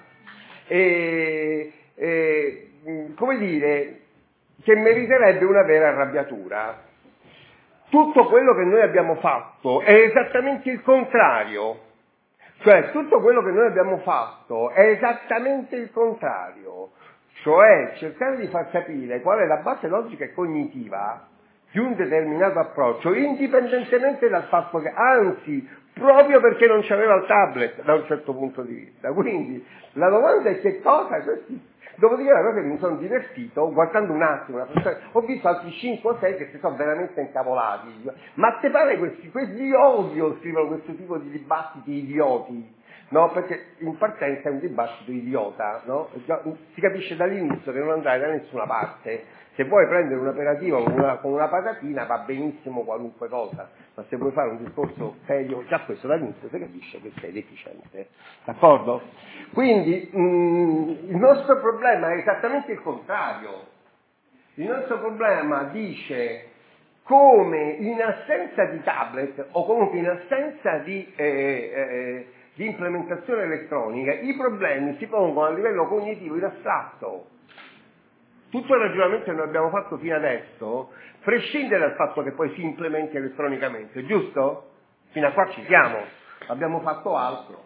come dire, che meriterebbe una vera arrabbiatura. Tutto quello che noi abbiamo fatto è esattamente il contrario. Cioè, tutto quello che noi abbiamo fatto è esattamente il contrario. Cioè, cercare di far capire qual è la base logica e cognitiva di un determinato approccio, indipendentemente dal fatto che, anzi, proprio perché non c'aveva il tablet, da un certo punto di vista. Quindi, la domanda è che cosa questi... Dopodiché la cosa che mi sono divertito, guardando un attimo, ho visto altri 5 o 6 che si sono veramente incavolati. Ma te pare questi odio scrivono questo tipo di dibattiti idioti? No, perché in partenza è un dibattito idiota, no? Si capisce dall'inizio che non andrai da nessuna parte. Se vuoi prendere un aperitivo con una patatina va benissimo qualunque cosa, ma se vuoi fare un discorso serio, già questo dall'inizio si capisce che sei deficiente, d'accordo? Quindi il nostro problema è esattamente il contrario. Il nostro problema dice come in assenza di tablet o comunque in assenza di implementazione elettronica i problemi si pongono a livello cognitivo in astratto. Tutto il ragionamento che noi abbiamo fatto fino adesso prescinde dal fatto che poi si implementi elettronicamente, giusto? Fino a qua ci siamo, abbiamo fatto altro.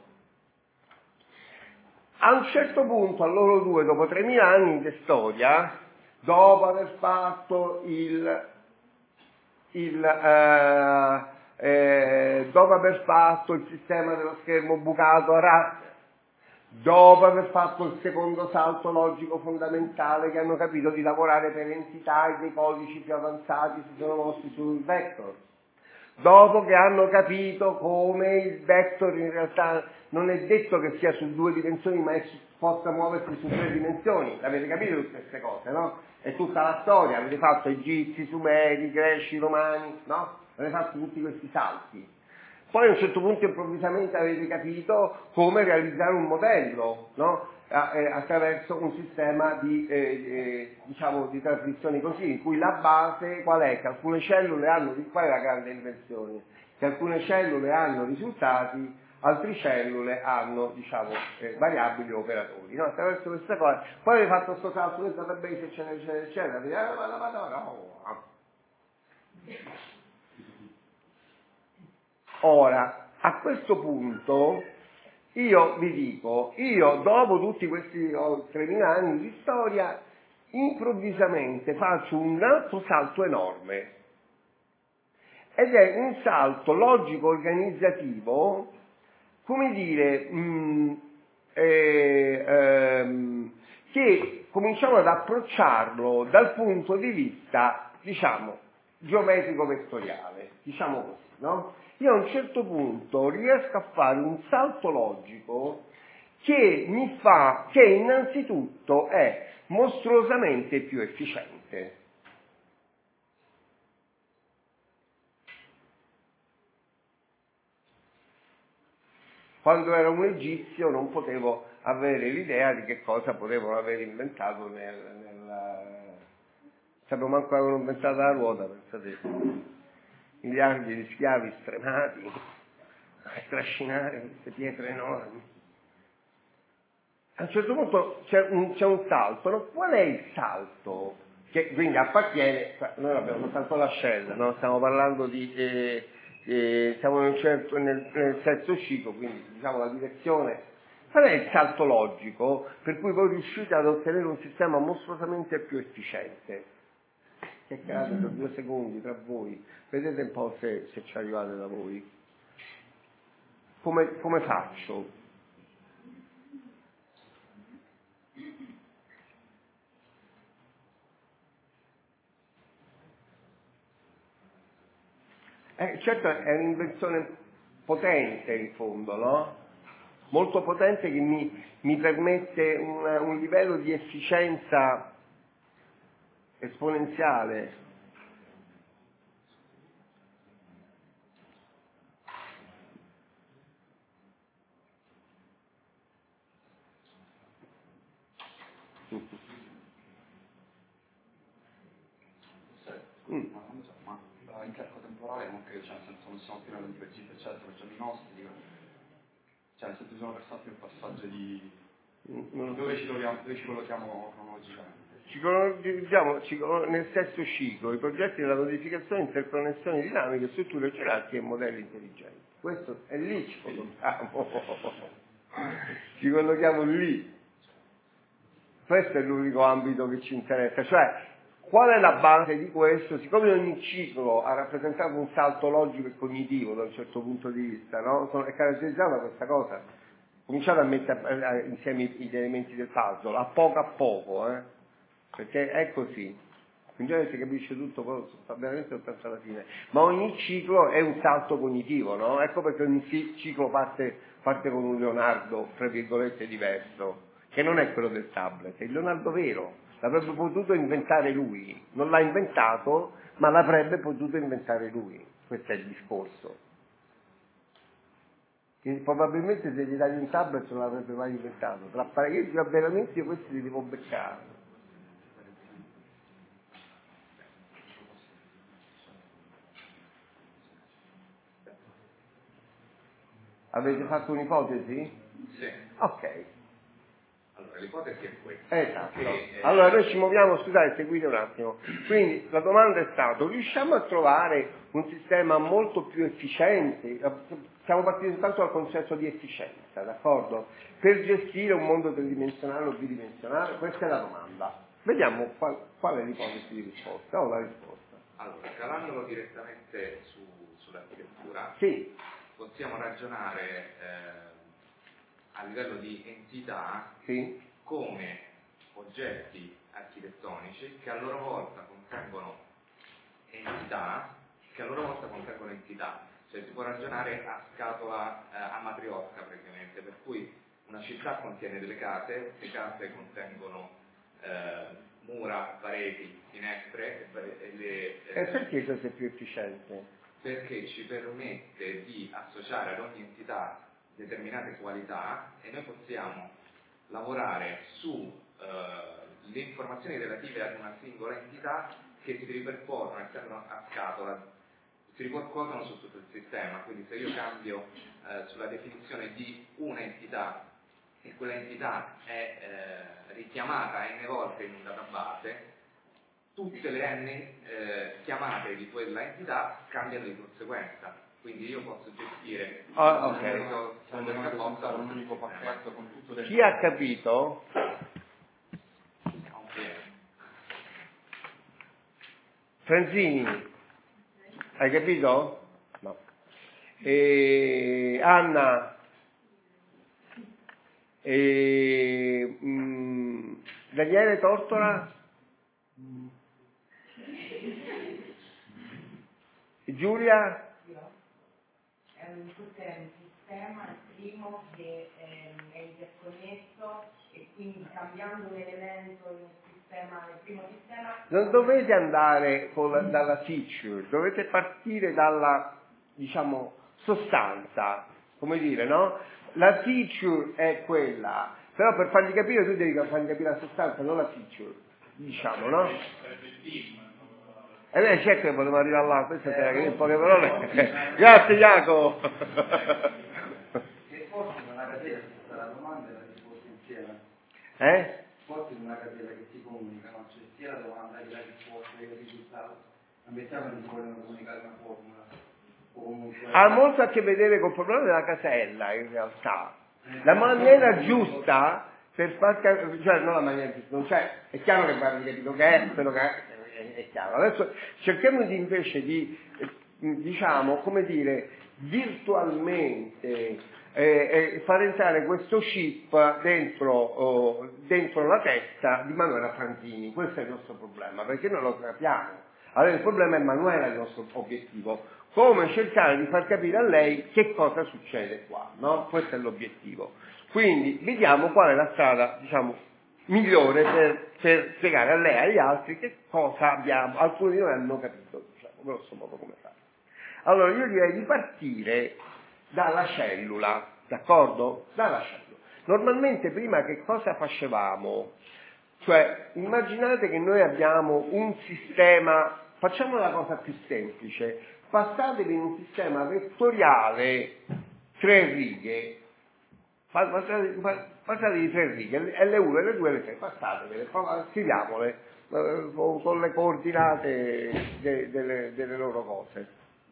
A un certo punto, a loro due, dopo 3.000 anni di storia, dopo aver fatto dopo aver fatto il sistema dello schermo bucato a RAT, dopo aver fatto il secondo salto logico fondamentale, che hanno capito di lavorare per entità e dei codici più avanzati si sono mossi sul vector, dopo che hanno capito come il vector in realtà non è detto che sia su 2 dimensioni, ma possa muoversi su 3 dimensioni, avete capito tutte queste cose, no? È tutta la storia, avete fatto egizi, sumeri, greci, romani, no? Avete fatto tutti questi salti. Poi a un certo punto improvvisamente avete capito come realizzare un modello, no? attraverso un sistema diciamo di trasmissioni così, in cui la base qual è? Che alcune cellule hanno, qual è la grande invenzione? Che alcune cellule hanno risultati, altre cellule hanno, diciamo, variabili operatori, no? Attraverso questa cosa, poi avete fatto questo salto del database, eccetera, eccetera, eccetera, Ora, a questo punto, io vi dico, dopo tutti questi 3.000 anni di storia, improvvisamente faccio un altro salto enorme, ed è un salto logico-organizzativo, come dire, che cominciamo ad approcciarlo dal punto di vista, diciamo, geometrico-vettoriale, diciamo così, no? Io a un certo punto riesco a fare un salto logico che innanzitutto è mostruosamente più efficiente. Quando ero un egizio non potevo avere l'idea di che cosa potevano aver inventato sapevo manco avevano inventato la ruota, pensate. Miliardi di schiavi stremati a trascinare queste pietre enormi. A un certo punto c'è un salto, no? Qual è il salto? Che quindi appartiene, noi abbiamo soltanto l'ascella, no? Stiamo parlando di, siamo nel sesto ciclo, quindi diciamo la direzione. Qual è il salto logico per cui voi riuscite ad ottenere un sistema mostruosamente più efficiente? Che cade per 2 secondi tra voi, vedete un po' se ci arrivate da voi. Come faccio? Certo è un'invenzione potente in fondo, no? Molto potente che mi permette un livello di efficienza esponenziale. Ma l'incarico temporale non credo, cioè nel senso non siamo più nella diversità, eccetera, sono giorni nostri, dico. Cioè nel senso bisogna passare più il passaggio di dove ci collochiamo cronologicamente. Nel sesto ciclo, i progetti della codificazione, interconnessioni dinamiche, strutture gerarchiche e modelli intelligenti. Questo è lì ci collochiamo. Ci collochiamo lì. Questo è l'unico ambito che ci interessa, cioè qual è la base di questo? Siccome ogni ciclo ha rappresentato un salto logico e cognitivo da un certo punto di vista, no? È caratterizzata da questa cosa. Cominciate a mettere insieme gli elementi del puzzle, a poco, perché è così. In genere si capisce tutto, poi fa veramente soltanto alla fine. Ma ogni ciclo è un salto cognitivo, no? Ecco perché ogni ciclo parte con un Leonardo, tra virgolette, diverso, che non è quello del tablet, è il Leonardo vero. L'avrebbe potuto inventare lui, non l'ha inventato, ma l'avrebbe potuto inventare lui. Questo è il discorso. Che probabilmente se gli dai un tablet non l'avrebbe mai inventato. Tra parentesi, veramente io questi li devo beccare. Avete fatto un'ipotesi? Sì. Ok. Allora, l'ipotesi è questa. Esatto. Allora noi ci muoviamo, scusate, seguite un attimo. Quindi la domanda è stata, riusciamo a trovare un sistema molto più efficiente? Siamo partiti soltanto dal concetto di efficienza, d'accordo? Per gestire un mondo tridimensionale o bidimensionale? Questa è la domanda. Vediamo qual è l'ipotesi di risposta o la risposta. Allora, calandolo direttamente sull'architettura, sì, possiamo ragionare a livello di entità sì, come oggetti architettonici che a loro volta contengono entità, cioè si può ragionare a scatola, a matriosca praticamente, per cui una città contiene delle case, le case contengono mura, pareti, finestre e perché questo è più efficiente? Perché ci permette di associare ad ogni entità determinate qualità e noi possiamo lavorare su le informazioni relative ad una singola entità che si ripercuotono, essendo a scatola, si ripercuotono su tutto il sistema. Quindi se io cambio sulla definizione di un'entità e quell'entità è richiamata n volte in un database, tutte le n chiamate di quella entità cambiano di conseguenza. Quindi io posso gestire un unico pacchetto con tutto dentro. Chi ha capito? Franzini, hai capito? No. Anna? Daniele Tortora? Giulia? Questo è un sistema, il primo, che è interconnesso e quindi cambiando un elemento in un sistema, nel primo sistema... Non dovete andare dalla feature, dovete partire dalla, diciamo, sostanza, come dire, no? La feature è quella, però per fargli capire tu devi fargli capire la sostanza, non la feature, diciamo, no? Certo che potremmo arrivare là, questo è in poche parole. Grazie Jacopo. E forse in una catena ci sta la domanda e la risposta insieme. Forse in una catena che si comunicano, c'è sia la domanda che la risposta e il risultato. Ammettiamo che vogliono comunicare una formula. O comunque... Ha molto a che vedere col problema della casella, in realtà. La maniera giusta per far capire, cioè non la maniera giusta, non c'è, è chiaro che va capito che è quello che è chiaro. Adesso cerchiamo invece di, diciamo, come dire, virtualmente far entrare questo chip dentro la testa di Manuela Franzini. Questo è il nostro problema, perché noi lo capiamo. Allora il problema è Manuela, il nostro obiettivo. Come cercare di far capire a lei che cosa succede qua, no? Questo è l'obiettivo. Quindi vediamo qual è la strada, diciamo, migliore per spiegare a lei e agli altri che cosa abbiamo. Alcuni di noi hanno capito, diciamo, grosso modo come fare. Allora io direi di partire dalla cellula, d'accordo? Dalla cellula. Normalmente prima che cosa facevamo? Cioè, immaginate che noi abbiamo un sistema, facciamo la cosa più semplice, passatevi in un sistema vettoriale 3 righe, passatevi 3 righe, L1, L2, L3, passatevele, scriviamole con le coordinate delle loro cose.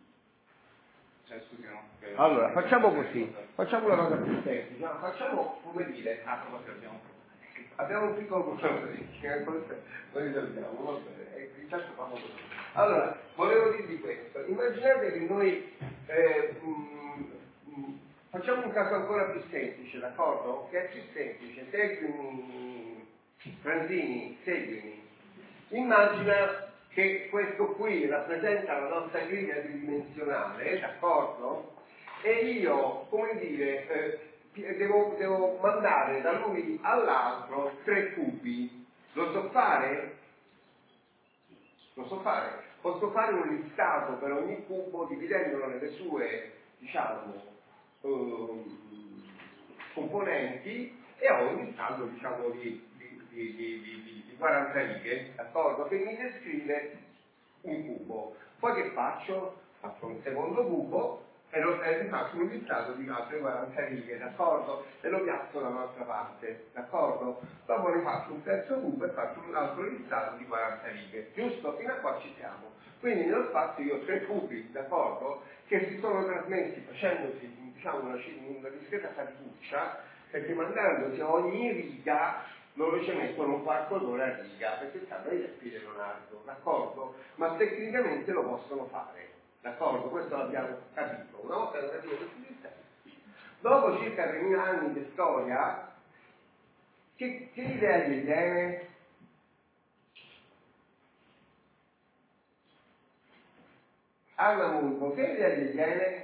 Allora, facciamo così, facciamo una cosa più semplice, facciamo, come dire, abbiamo un piccolo problema che poi risolviamo, va bene, intanto facciamo così. Allora, volevo dirvi questo, immaginate che noi facciamo un caso ancora più semplice, d'accordo? Che è più semplice, seguimi, Franzini, seguimi. Immagina che questo qui rappresenta la nostra griglia tridimensionale, d'accordo? E io, come dire, devo mandare da lui all'altro 3 cubi. Lo so fare? Lo so fare. Posso fare un listato per ogni cubo dividendolo nelle sue, diciamo, componenti e ho un listato, diciamo, di 40 righe, d'accordo? Che mi descrive un cubo. Poi che faccio? Faccio un secondo cubo e mi faccio un listato di altre 40 righe, d'accordo? E lo piazzo da un'altra parte, d'accordo? Dopo ne faccio un terzo cubo e faccio un altro listato di 40 righe, giusto? Fino a qua ci siamo. Quindi nello spazio io ho 3 cubi, d'accordo? Che si sono trasmessi facendosi, diciamo, una discreta faticuccia, perché mandandosi a ogni riga loro ci mettono un quarto d'ora a riga, perché stanno di respire un arco, d'accordo? Ma tecnicamente lo possono fare, d'accordo? Questo l'abbiamo capito. Una volta che capito questi sistemi, dopo circa 3.000 anni di storia, che idea gli viene? Anna Mulco, che idea gli viene?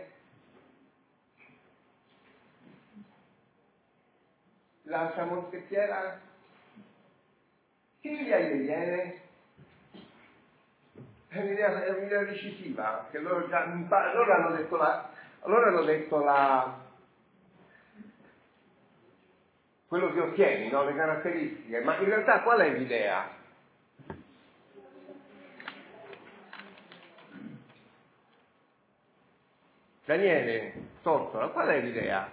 L'altra moschettiera? Che idea gli viene? È un'idea decisiva, che loro già loro hanno detto quello che ottieni, no? Le caratteristiche, ma in realtà qual è l'idea? Daniele Tortola, qual è l'idea?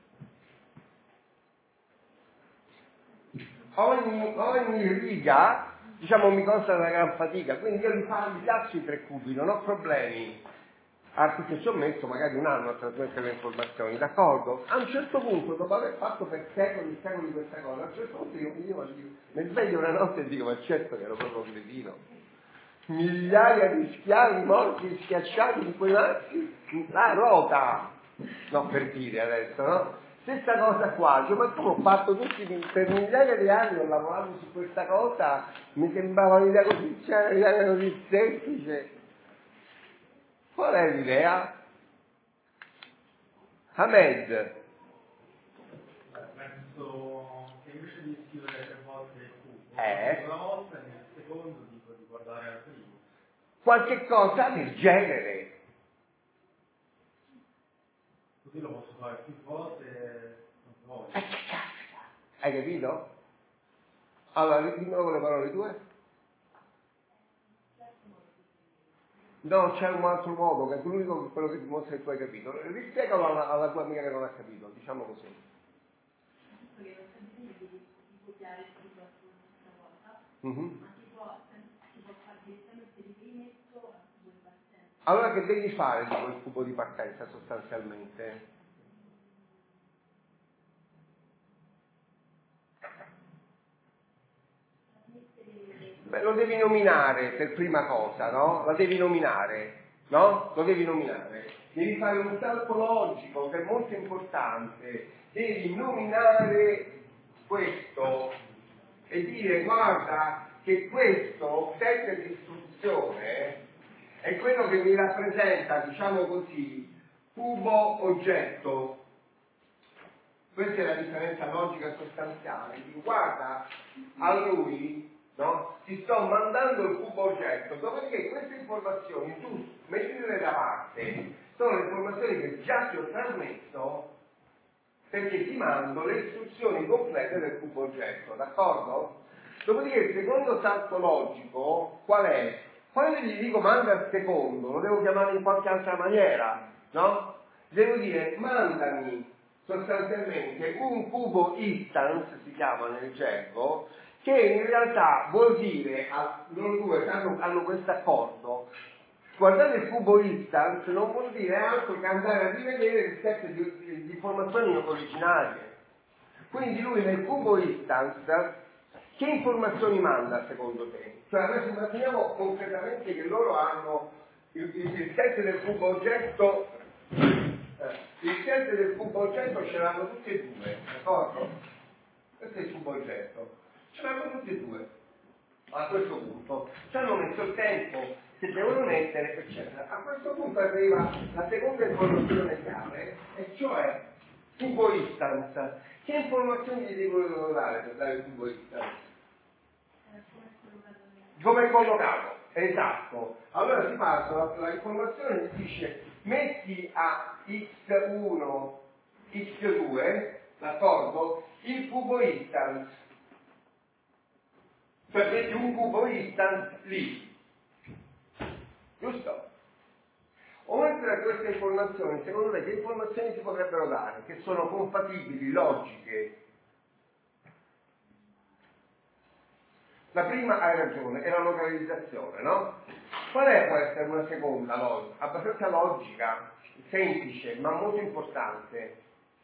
Ogni riga, diciamo, mi costa una gran fatica, quindi io li faccio i 3 cubi, non ho problemi. Perché ci ho messo magari un anno a trasmettere le informazioni, d'accordo? A un certo punto, dopo aver fatto per secoli e secoli questa cosa, a un certo punto io mi sveglio una notte e dico, ma certo che ero proprio un cretino. Migliaia di schiavi morti, schiacciati in quei mazzi, la rota! No, per dire adesso, no? Stessa cosa qua, cioè, ma come ho fatto per migliaia di anni, ho lavorato su questa cosa, mi sembrava un'idea così semplice. Qual è l'idea? Ahmed. Penso che invece di scrivere 3 volte il cubo, una volta nel secondo dico di guardare al primo. Qualche cosa del genere. Così lo posso fare più volte, non voglio. Hai capito? Allora, dimmelo le parole tue. No, c'è un altro modo, che è l'unico che quello che dimostra che tu hai capito. Rispiegalo alla tua amica che non ha capito, diciamo così. Perché non c'è bisogno di copiare il cubo a questa volta, Mm-hmm. ma si può fare direttamente riferimento al cubo di partenza. Allora che devi fare di quel cubo di partenza sostanzialmente? Beh, lo devi nominare per prima cosa, no? La devi nominare, no? Lo devi nominare. Devi fare un salto logico che è molto importante. Devi nominare questo e dire, guarda, che questo set di istruzione è quello che mi rappresenta, diciamo così, cubo oggetto. Questa è la differenza logica sostanziale. Dico, guarda, a lui, no? Ti sto mandando il cubo oggetto, dopodiché queste informazioni tu mettile da parte, sono le informazioni che già ti ho trasmesso perché ti mando le istruzioni complete del cubo oggetto, d'accordo? Dopodiché il secondo salto logico qual è? Quando gli dico manda il secondo, lo devo chiamare in qualche altra maniera, no? Devo dire mandami sostanzialmente un cubo instance, si chiama nel gergo, che in realtà vuol dire, loro due che hanno questo accordo, guardare il cubo instance non vuol dire altro che andare a rivedere il set di informazioni originarie. Quindi lui nel cubo instance che informazioni manda secondo te? Cioè adesso immaginiamo concretamente che loro hanno il set del cubo oggetto, il set del cubo oggetto ce l'hanno tutti e due, d'accordo? Questo è il cubo oggetto. Ce l'hanno tutti e due a questo punto, ci hanno messo il tempo che devono mettere, eccetera. A questo punto arriva la seconda informazione chiave, e cioè cubo instance. Che informazioni gli devono dare per dare il cubo instance? Come è collocato? Esatto. Allora si passa, la informazione gli dice metti a x1, x2, d'accordo? Il cubo instance. Cioè metti un cubo instant lì, giusto? Oltre a queste informazioni, secondo me che informazioni si potrebbero dare? Che sono compatibili, logiche. La prima, hai ragione, è la localizzazione, no? Qual è può essere una seconda logica? Abbastanza logica, semplice, ma molto importante.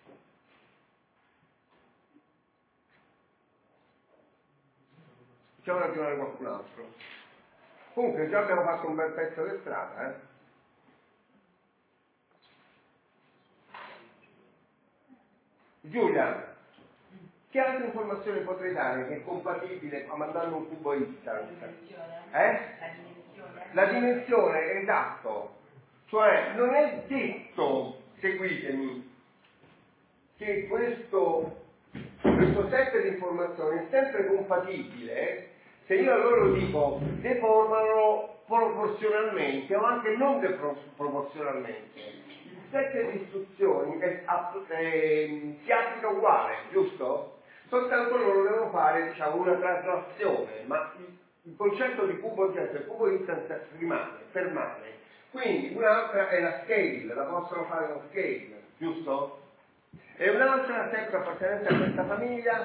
Facciamo ragionare qualcun altro. Comunque già abbiamo fatto un bel pezzo di strada, Giulia, che altre informazioni potrei dare che è compatibile mandando un cubo instance? La dimensione, esatto. Cioè non è detto, seguitemi, che questo set di informazioni è sempre compatibile se io a loro dico deformano proporzionalmente o anche non proporzionalmente. Il set di istruzioni si applica uguale, giusto? soltanto loro devono fare, diciamo, una traslazione, ma il concetto di cubo oggetto e cubo instance permane. Quindi un'altra è la scale, la possono fare con scale, giusto? E un'altra, sempre appartenente a questa famiglia,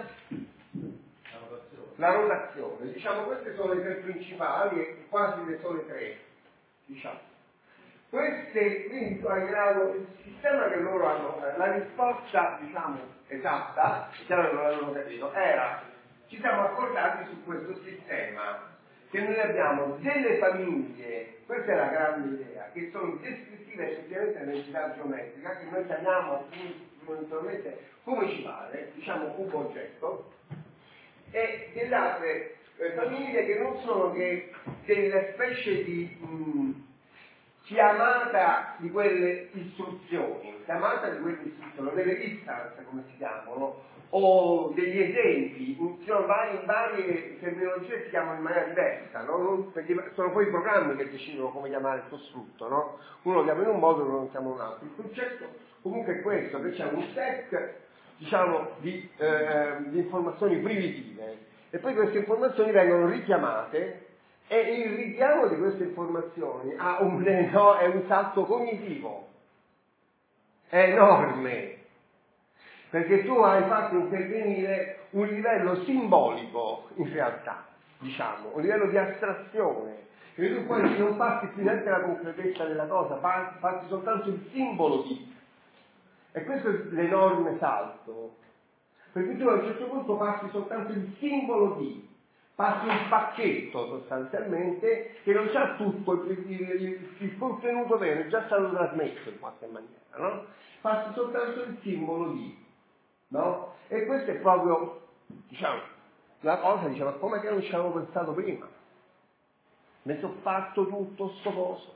la rotazione. Diciamo, queste sono le tre principali e quasi le sole tre, diciamo. Queste, quindi tu hai dato il sistema che loro hanno, la risposta, diciamo, esatta, chiaro che non l'avevano capito, era, ci siamo accordati su questo sistema, che noi abbiamo delle famiglie, questa è la grande idea, che sono descrittive effettivamente dell'entità geometrica, che noi chiamiamo naturalmente come ci pare, diciamo cubo oggetto, e delle altre famiglie che non sono che delle specie di chiamata di quelle istruzioni, delle istanze come si chiamano, o degli esempi, in varie terminologie si chiamano in maniera diversa, no? Perché sono poi i programmi che decidono come chiamare il costrutto, no? Uno lo chiama in un modo e uno lo chiama in un altro. Il concetto comunque è questo, che c'è un set, diciamo, di informazioni primitive, e poi queste informazioni vengono richiamate, e il richiamo di queste informazioni è un salto cognitivo, è enorme, perché tu hai fatto intervenire un livello simbolico, in realtà, diciamo, un livello di astrazione, e tu poi non passi più neanche la concretezza della cosa, passi soltanto il simbolo di, e questo è l'enorme salto, perché tu a un certo punto passi soltanto il simbolo di, passi un pacchetto sostanzialmente che non c'ha tutto, il contenuto vero è già stato trasmesso in qualche maniera, no? Passi soltanto il simbolo di, no? E questo è proprio, diciamo, la cosa, diciamo, ma come che non ci avevo pensato prima? Mi sono fatto tutto sto coso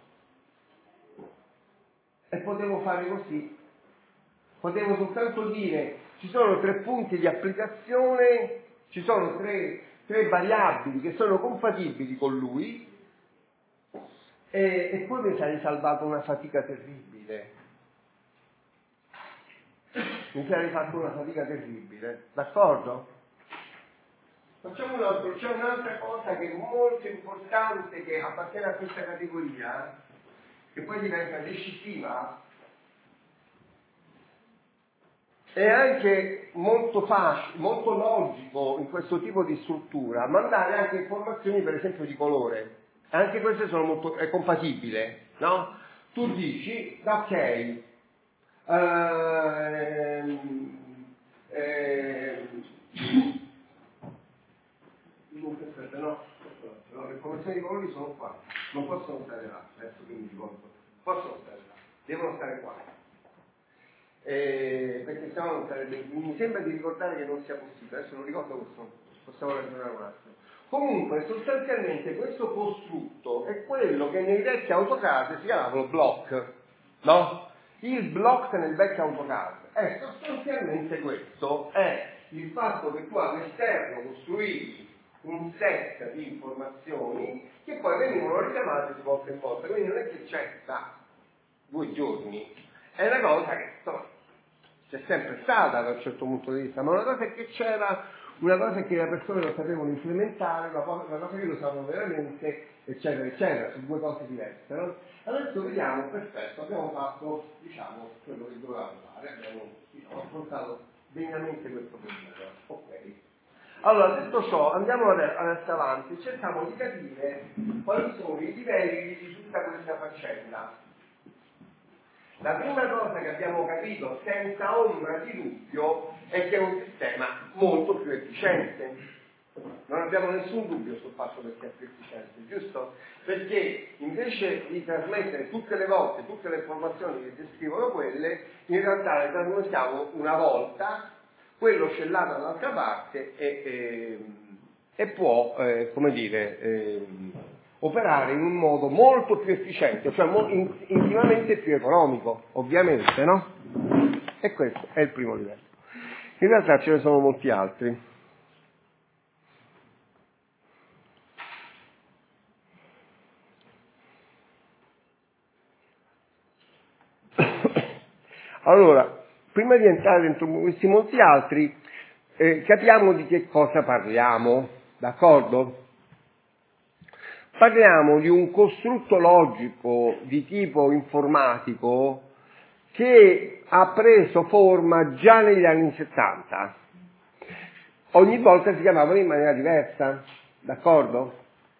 e potevo fare così, potevo soltanto dire ci sono 3 punti di applicazione, ci sono tre variabili che sono compatibili con lui, e poi mi sarei salvato una fatica terribile. Mi sarei fatto una fatica terribile, d'accordo? Facciamo un altro, c'è un'altra cosa che è molto importante, che appartiene a questa categoria, che poi diventa decisiva, è anche molto facile, molto logico in questo tipo di struttura mandare anche informazioni, per esempio, di colore. Anche queste sono molto, è compatibile, no? Tu dici, ok, le informazioni di colori sono qua, non possono stare là, adesso che mi ricordo, possono stare là, devono stare qua. Perché sennò non sarebbe, mi sembra di ricordare che non sia possibile, adesso non ricordo questo, possiamo ragionare un attimo. Comunque sostanzialmente questo costrutto è quello che nei vecchi AutoCAD si chiamavano block, no? Il block nel vecchio AutoCAD è sostanzialmente questo, è il fatto che tu all'esterno costruivi un set di informazioni che poi venivano richiamate di volta in volta, quindi non è che c'è da 2 giorni, è una cosa che insomma c'è sempre stata da un certo punto di vista, ma una cosa è che c'era, una cosa è che le persone lo sapevano implementare, una cosa che lo sapevano veramente, eccetera, eccetera, su 2 cose diverse, no? Adesso vediamo, perfetto, abbiamo fatto, diciamo, quello che dovevamo fare, abbiamo affrontato degnamente questo problema, ok. Allora, detto ciò, andiamo adesso avanti e cerchiamo di capire quali sono i livelli di tutta questa faccenda. La prima cosa che abbiamo capito senza ombra di dubbio è che è un sistema molto più efficiente. Non abbiamo nessun dubbio sul fatto che sia più efficiente, giusto? Perché invece di trasmettere tutte le volte tutte le informazioni che descrivono quelle, in realtà le trasmettiamo una volta, quello scellato dall'altra parte e può, come dire, operare in un modo molto più efficiente, cioè intimamente più economico, ovviamente, no? E questo è il primo livello. In realtà ce ne sono molti altri. Allora, prima di entrare dentro questi molti altri, capiamo di che cosa parliamo, d'accordo? Parliamo di un costrutto logico di tipo informatico che ha preso forma già negli anni 70. Ogni volta si chiamavano in maniera diversa, d'accordo?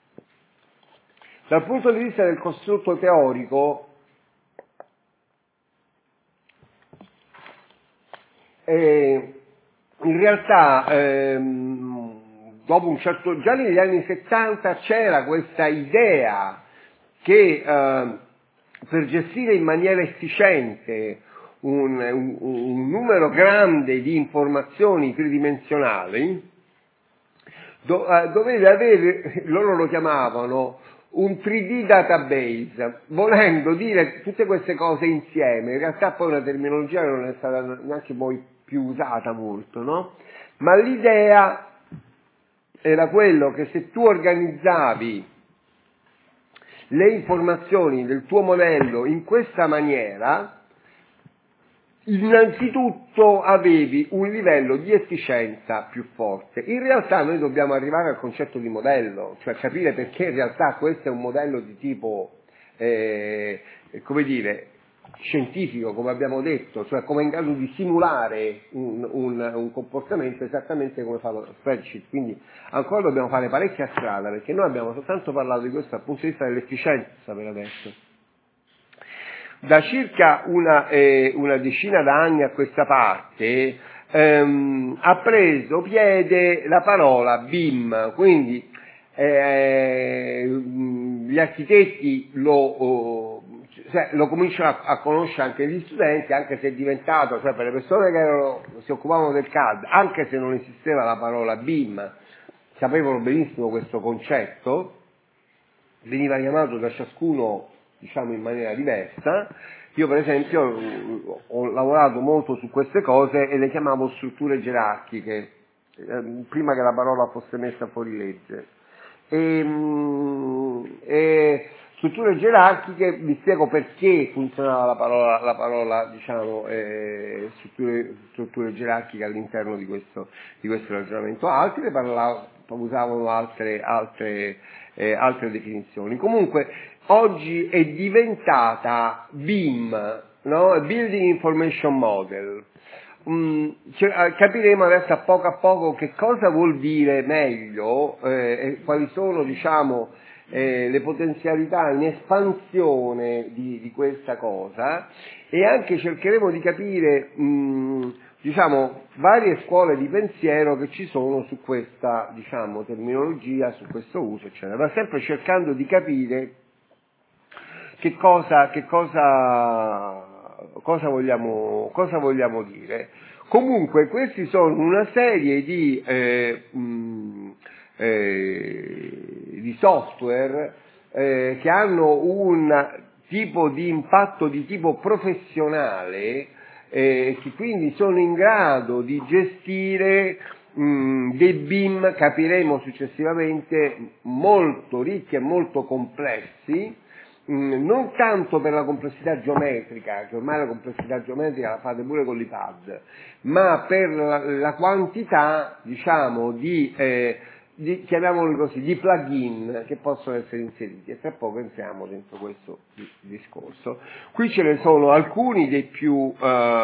Dal punto di vista del costrutto teorico, in realtà dopo un certo, già negli anni 70 c'era questa idea che per gestire in maniera efficiente un numero grande di informazioni tridimensionali doveva avere, loro lo chiamavano un 3D database, volendo dire tutte queste cose insieme. In realtà poi una terminologia che non è stata neanche poi più usata molto, no? Ma l'idea era quello che se tu organizzavi le informazioni del tuo modello in questa maniera, innanzitutto avevi un livello di efficienza più forte. In realtà noi dobbiamo arrivare al concetto di modello, cioè capire perché in realtà questo è un modello di tipo, come dire, scientifico, come abbiamo detto, cioè come è in grado di simulare un comportamento esattamente come fa lo spreadsheet. Quindi ancora dobbiamo fare parecchia strada, perché noi abbiamo soltanto parlato di questo dal punto di vista dell'efficienza per adesso. Da circa una decina d'anni a questa parte ha preso piede la parola BIM, quindi gli architetti lo cominciano a conoscere anche gli studenti, anche se è diventato, cioè per le persone che si occupavano del CAD, anche se non esisteva la parola BIM, sapevano benissimo questo concetto, veniva chiamato da ciascuno, diciamo, in maniera diversa. Io per esempio ho lavorato molto su queste cose e le chiamavo strutture gerarchiche, prima che la parola fosse messa fuori legge. Strutture gerarchiche, vi spiego perché funzionava la parola diciamo, strutture gerarchiche all'interno di questo ragionamento. Altri usavano altre definizioni. Comunque oggi è diventata BIM, no? Building Information Model. Capiremo adesso a poco che cosa vuol dire meglio e quali sono, diciamo, le potenzialità in espansione di questa cosa, e anche cercheremo di capire diciamo varie scuole di pensiero che ci sono su questa, diciamo, terminologia, su questo uso, eccetera, ma sempre cercando di capire che cosa vogliamo dire. Comunque questi sono una serie di software che hanno un tipo di impatto di tipo professionale, che quindi sono in grado di gestire dei BIM, capiremo successivamente, molto ricchi e molto complessi, non tanto per la complessità geometrica, che ormai la complessità geometrica la fate pure con l'iPad, ma per la quantità, diciamo, chiamiamoli così, di plugin che possono essere inseriti, e tra poco entriamo dentro questo discorso. Qui ce ne sono alcuni dei più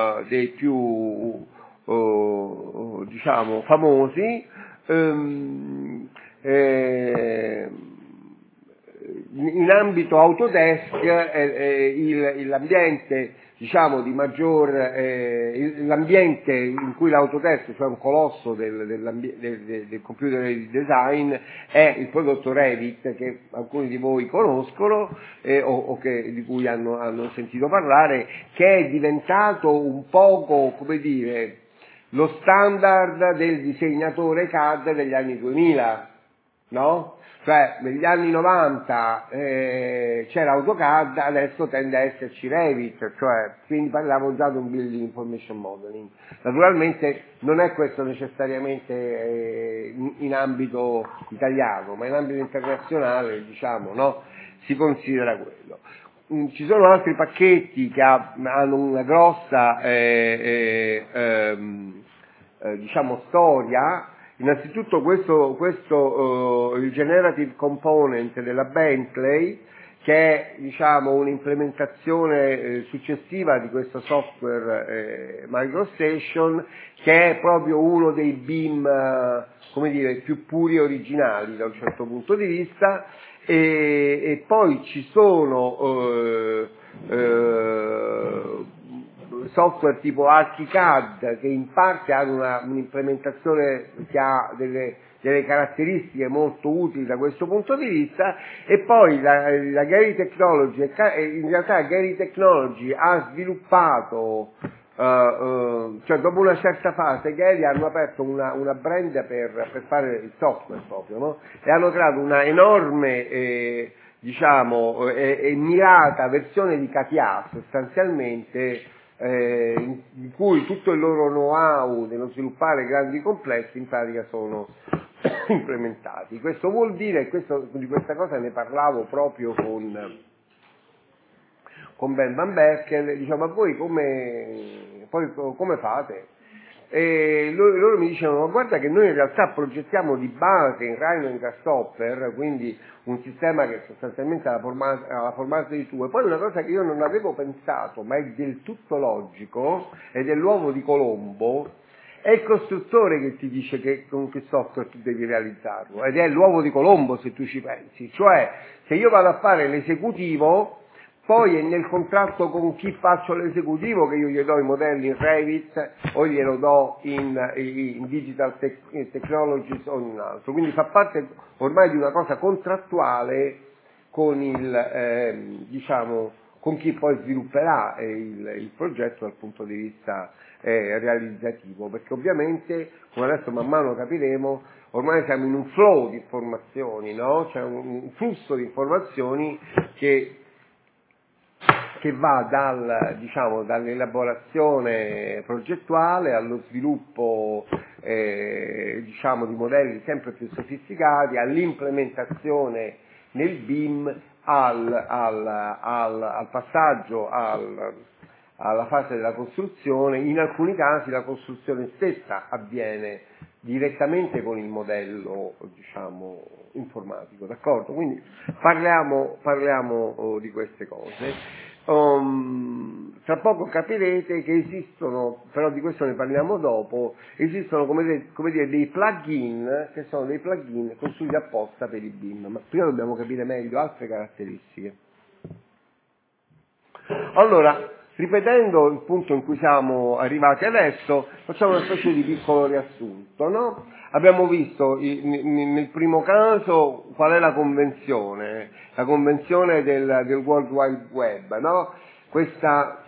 diciamo famosi, in ambito Autodesk l'ambiente, diciamo, di maggior l'ambiente in cui l'Autodesk, cioè un colosso del computer design, è il prodotto Revit, che alcuni di voi conoscono o di cui hanno sentito parlare, che è diventato un poco, come dire, lo standard del disegnatore CAD degli anni 2000, no? Cioè negli anni 90 c'era AutoCAD, adesso tende a esserci Revit, cioè quindi parliamo già di un Building Information Modeling. Naturalmente non è questo necessariamente in ambito italiano, ma in ambito internazionale, diciamo, no? Si considera quello. Ci sono altri pacchetti che hanno una grossa storia. Innanzitutto il generative component della Bentley, che è un'implementazione successiva di questo software MicroStation, che è proprio uno dei BIM più puri e originali da un certo punto di vista, e poi ci sono software tipo ArchiCAD che in parte hanno un'implementazione che ha delle caratteristiche molto utili da questo punto di vista, e poi la Gary Technology, in realtà Gary Technology ha sviluppato, dopo una certa fase Gary hanno aperto una brand per fare il software proprio, no? E hanno creato una enorme e mirata versione di CATIA sostanzialmente, in cui tutto il loro know-how nello sviluppare grandi complessi in pratica sono implementati. Questo vuol dire, di questa cosa ne parlavo proprio con Ben Van Berkel, dicevo: ma voi come fate? E loro mi dicevano: ma guarda che noi in realtà progettiamo di base in Rhino e Grasshopper, quindi un sistema che sostanzialmente ha la formato di tu, e poi una cosa che io non avevo pensato, ma è del tutto logico, ed è l'uovo di Colombo, è il costruttore che ti dice con che software tu devi realizzarlo, ed è l'uovo di Colombo se tu ci pensi, cioè se io vado a fare l'esecutivo, poi è nel contratto con chi faccio l'esecutivo che io gli do i modelli in Revit o glielo do in Digital Technologies o in un altro, quindi fa parte ormai di una cosa contrattuale con con chi poi svilupperà il progetto dal punto di vista realizzativo, perché ovviamente, come adesso man mano capiremo, ormai siamo in un flow di informazioni, no? C'è un flusso di informazioni che va dall'elaborazione progettuale allo sviluppo di modelli sempre più sofisticati, all'implementazione nel BIM, al passaggio alla fase della costruzione. In alcuni casi la costruzione stessa avviene direttamente con il modello informatico, d'accordo? Quindi parliamo di queste cose. Tra poco capirete che esistono, però di questo ne parliamo dopo, esistono come dire dei plugin che sono dei plugin costruiti apposta per i BIM, ma prima dobbiamo capire meglio altre caratteristiche. Allora, ripetendo il punto in cui siamo arrivati adesso, facciamo una specie di piccolo riassunto, no? Abbiamo visto nel primo caso qual è la convenzione del World Wide Web, no? Questa,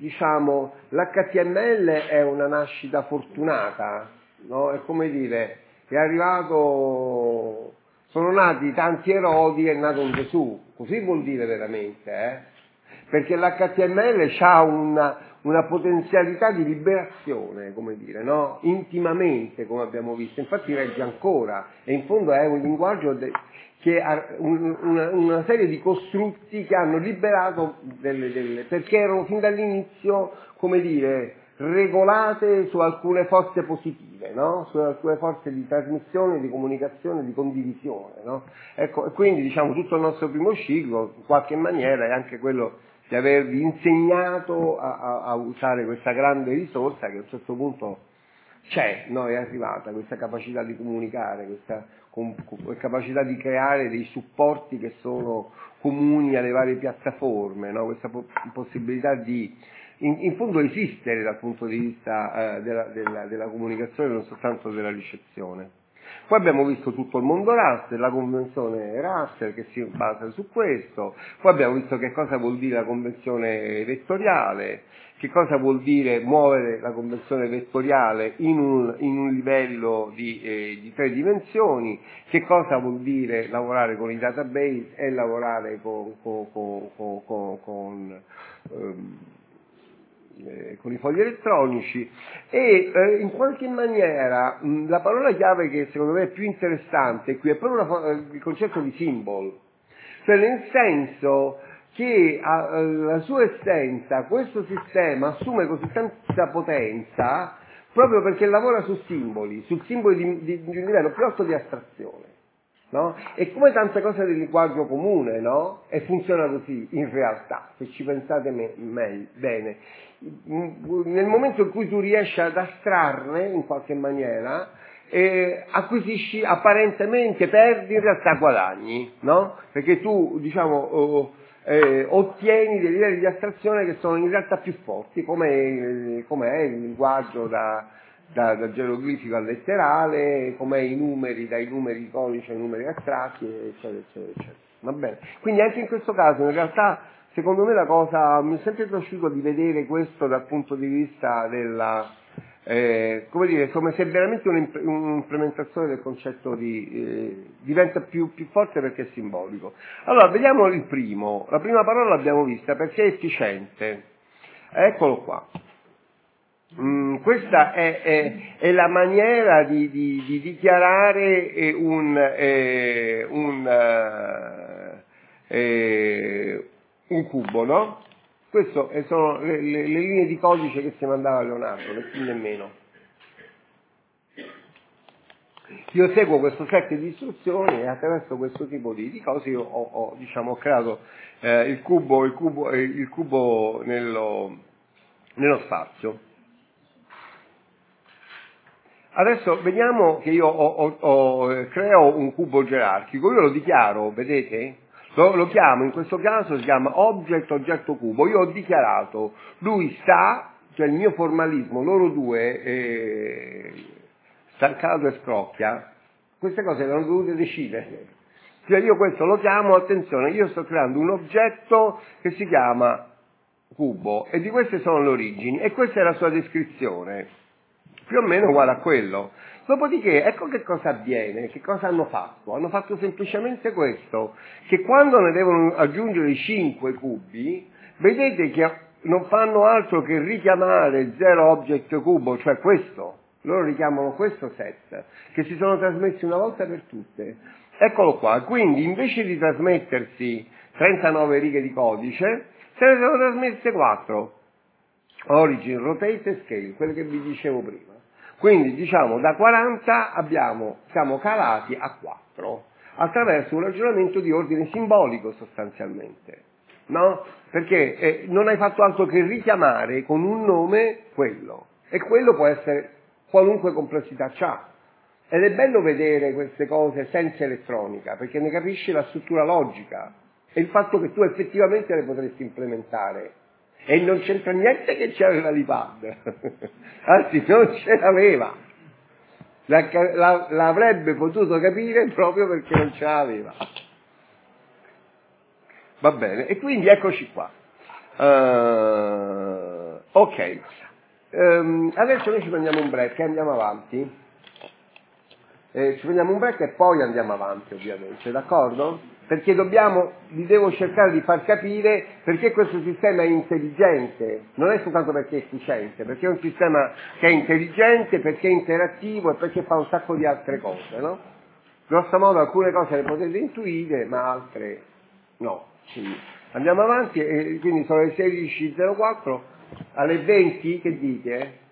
l'HTML è una nascita fortunata, no? È come dire, è arrivato, sono nati tanti erodi e è nato un Gesù, così vuol dire veramente, perché l'HTML ha una potenzialità di liberazione, come dire, no? Intimamente, come abbiamo visto, infatti regge ancora, e in fondo è un linguaggio che ha una serie di costrutti che hanno liberato perché erano fin dall'inizio, come dire, regolate su alcune forze positive, no? Su alcune forze di trasmissione, di comunicazione, di condivisione, no? Ecco, e quindi tutto il nostro primo ciclo, in qualche maniera, è anche quello di avervi insegnato a usare questa grande risorsa che a un certo punto c'è, no? È arrivata questa capacità di comunicare, questa capacità di creare dei supporti che sono comuni alle varie piattaforme, no? Questa possibilità di in fondo esistere dal punto di vista della comunicazione, non soltanto della ricezione. Poi abbiamo visto tutto il mondo raster, la convenzione raster che si basa su questo, poi abbiamo visto che cosa vuol dire la convenzione vettoriale, che cosa vuol dire muovere la convenzione vettoriale in un livello di 3 dimensioni, che cosa vuol dire lavorare con i database e lavorare con i fogli elettronici, e in qualche maniera la parola chiave che secondo me è più interessante qui è proprio il concetto di symbol, cioè nel senso che la sua essenza questo sistema assume così tanta potenza proprio perché lavora su simboli, sul simbolo di un livello più alto di astrazione. No? È come tante cose del linguaggio comune, no? E funziona così, in realtà, se ci pensate bene. Nel momento in cui tu riesci ad astrarne, in qualche maniera, acquisisci apparentemente, perdi, in realtà guadagni, no? Perché tu, diciamo, ottieni dei livelli di astrazione che sono in realtà più forti, come è il linguaggio da geroglifico al letterale, come i numeri, dai numeri codici ai numeri astratti, eccetera, eccetera, eccetera. Va bene? Quindi anche in questo caso, in realtà, secondo me la cosa, mi è sempre piaciuto di vedere questo dal punto di vista della, come se veramente un'implementazione del concetto diventa più forte perché è simbolico. Allora, vediamo il primo. La prima parola l'abbiamo vista, perché è efficiente. Eccolo qua. Questa è la maniera di dichiarare un cubo, no? Queste sono le linee di codice che si mandava a Leonardo, né più nemmeno. Io seguo questo set di istruzioni e attraverso questo tipo di cose io ho creato il cubo nello spazio. Adesso vediamo che io creo un cubo gerarchico, io lo dichiaro, vedete? Lo chiamo, in questo caso si chiama oggetto cubo. Io ho dichiarato, lui sta, cioè il mio formalismo, loro due, Stancato e Scrocchia, queste cose erano dovute decidere. Cioè io questo lo chiamo, attenzione, io sto creando un oggetto che si chiama cubo e di queste sono le origini e questa è la sua descrizione. Più o meno uguale a quello. Dopodiché, ecco che cosa avviene, che cosa hanno fatto? Hanno fatto semplicemente questo, che quando ne devono aggiungere 5 cubi, vedete che non fanno altro che richiamare 0 object cubo, cioè questo. Loro richiamano questo set, che si sono trasmessi una volta per tutte. Eccolo qua, quindi invece di trasmettersi 39 righe di codice, se ne sono trasmesse 4. Origin, rotate e scale, quelle che vi dicevo prima. Quindi diciamo da 40 siamo calati a 4 attraverso un ragionamento di ordine simbolico sostanzialmente, no? Perché non hai fatto altro che richiamare con un nome quello e quello può essere qualunque complessità c'ha. Ed è bello vedere queste cose senza elettronica perché ne capisci la struttura logica e il fatto che tu effettivamente le potresti implementare. E non c'entra niente che c'aveva l'iPad, anzi non ce l'aveva, l'avrebbe potuto capire proprio perché non ce l'aveva. Va bene, e quindi eccoci qua. Ok, adesso noi ci prendiamo un break e andiamo avanti. Ci prendiamo un break e poi andiamo avanti ovviamente, d'accordo? Perché vi devo cercare di far capire perché questo sistema è intelligente, non è soltanto perché è efficiente, perché è un sistema che è intelligente, perché è interattivo e perché fa un sacco di altre cose, no? Grosso modo alcune cose le potete intuire, ma altre no. Quindi andiamo avanti e quindi sono le 16.04, alle 20, che dite?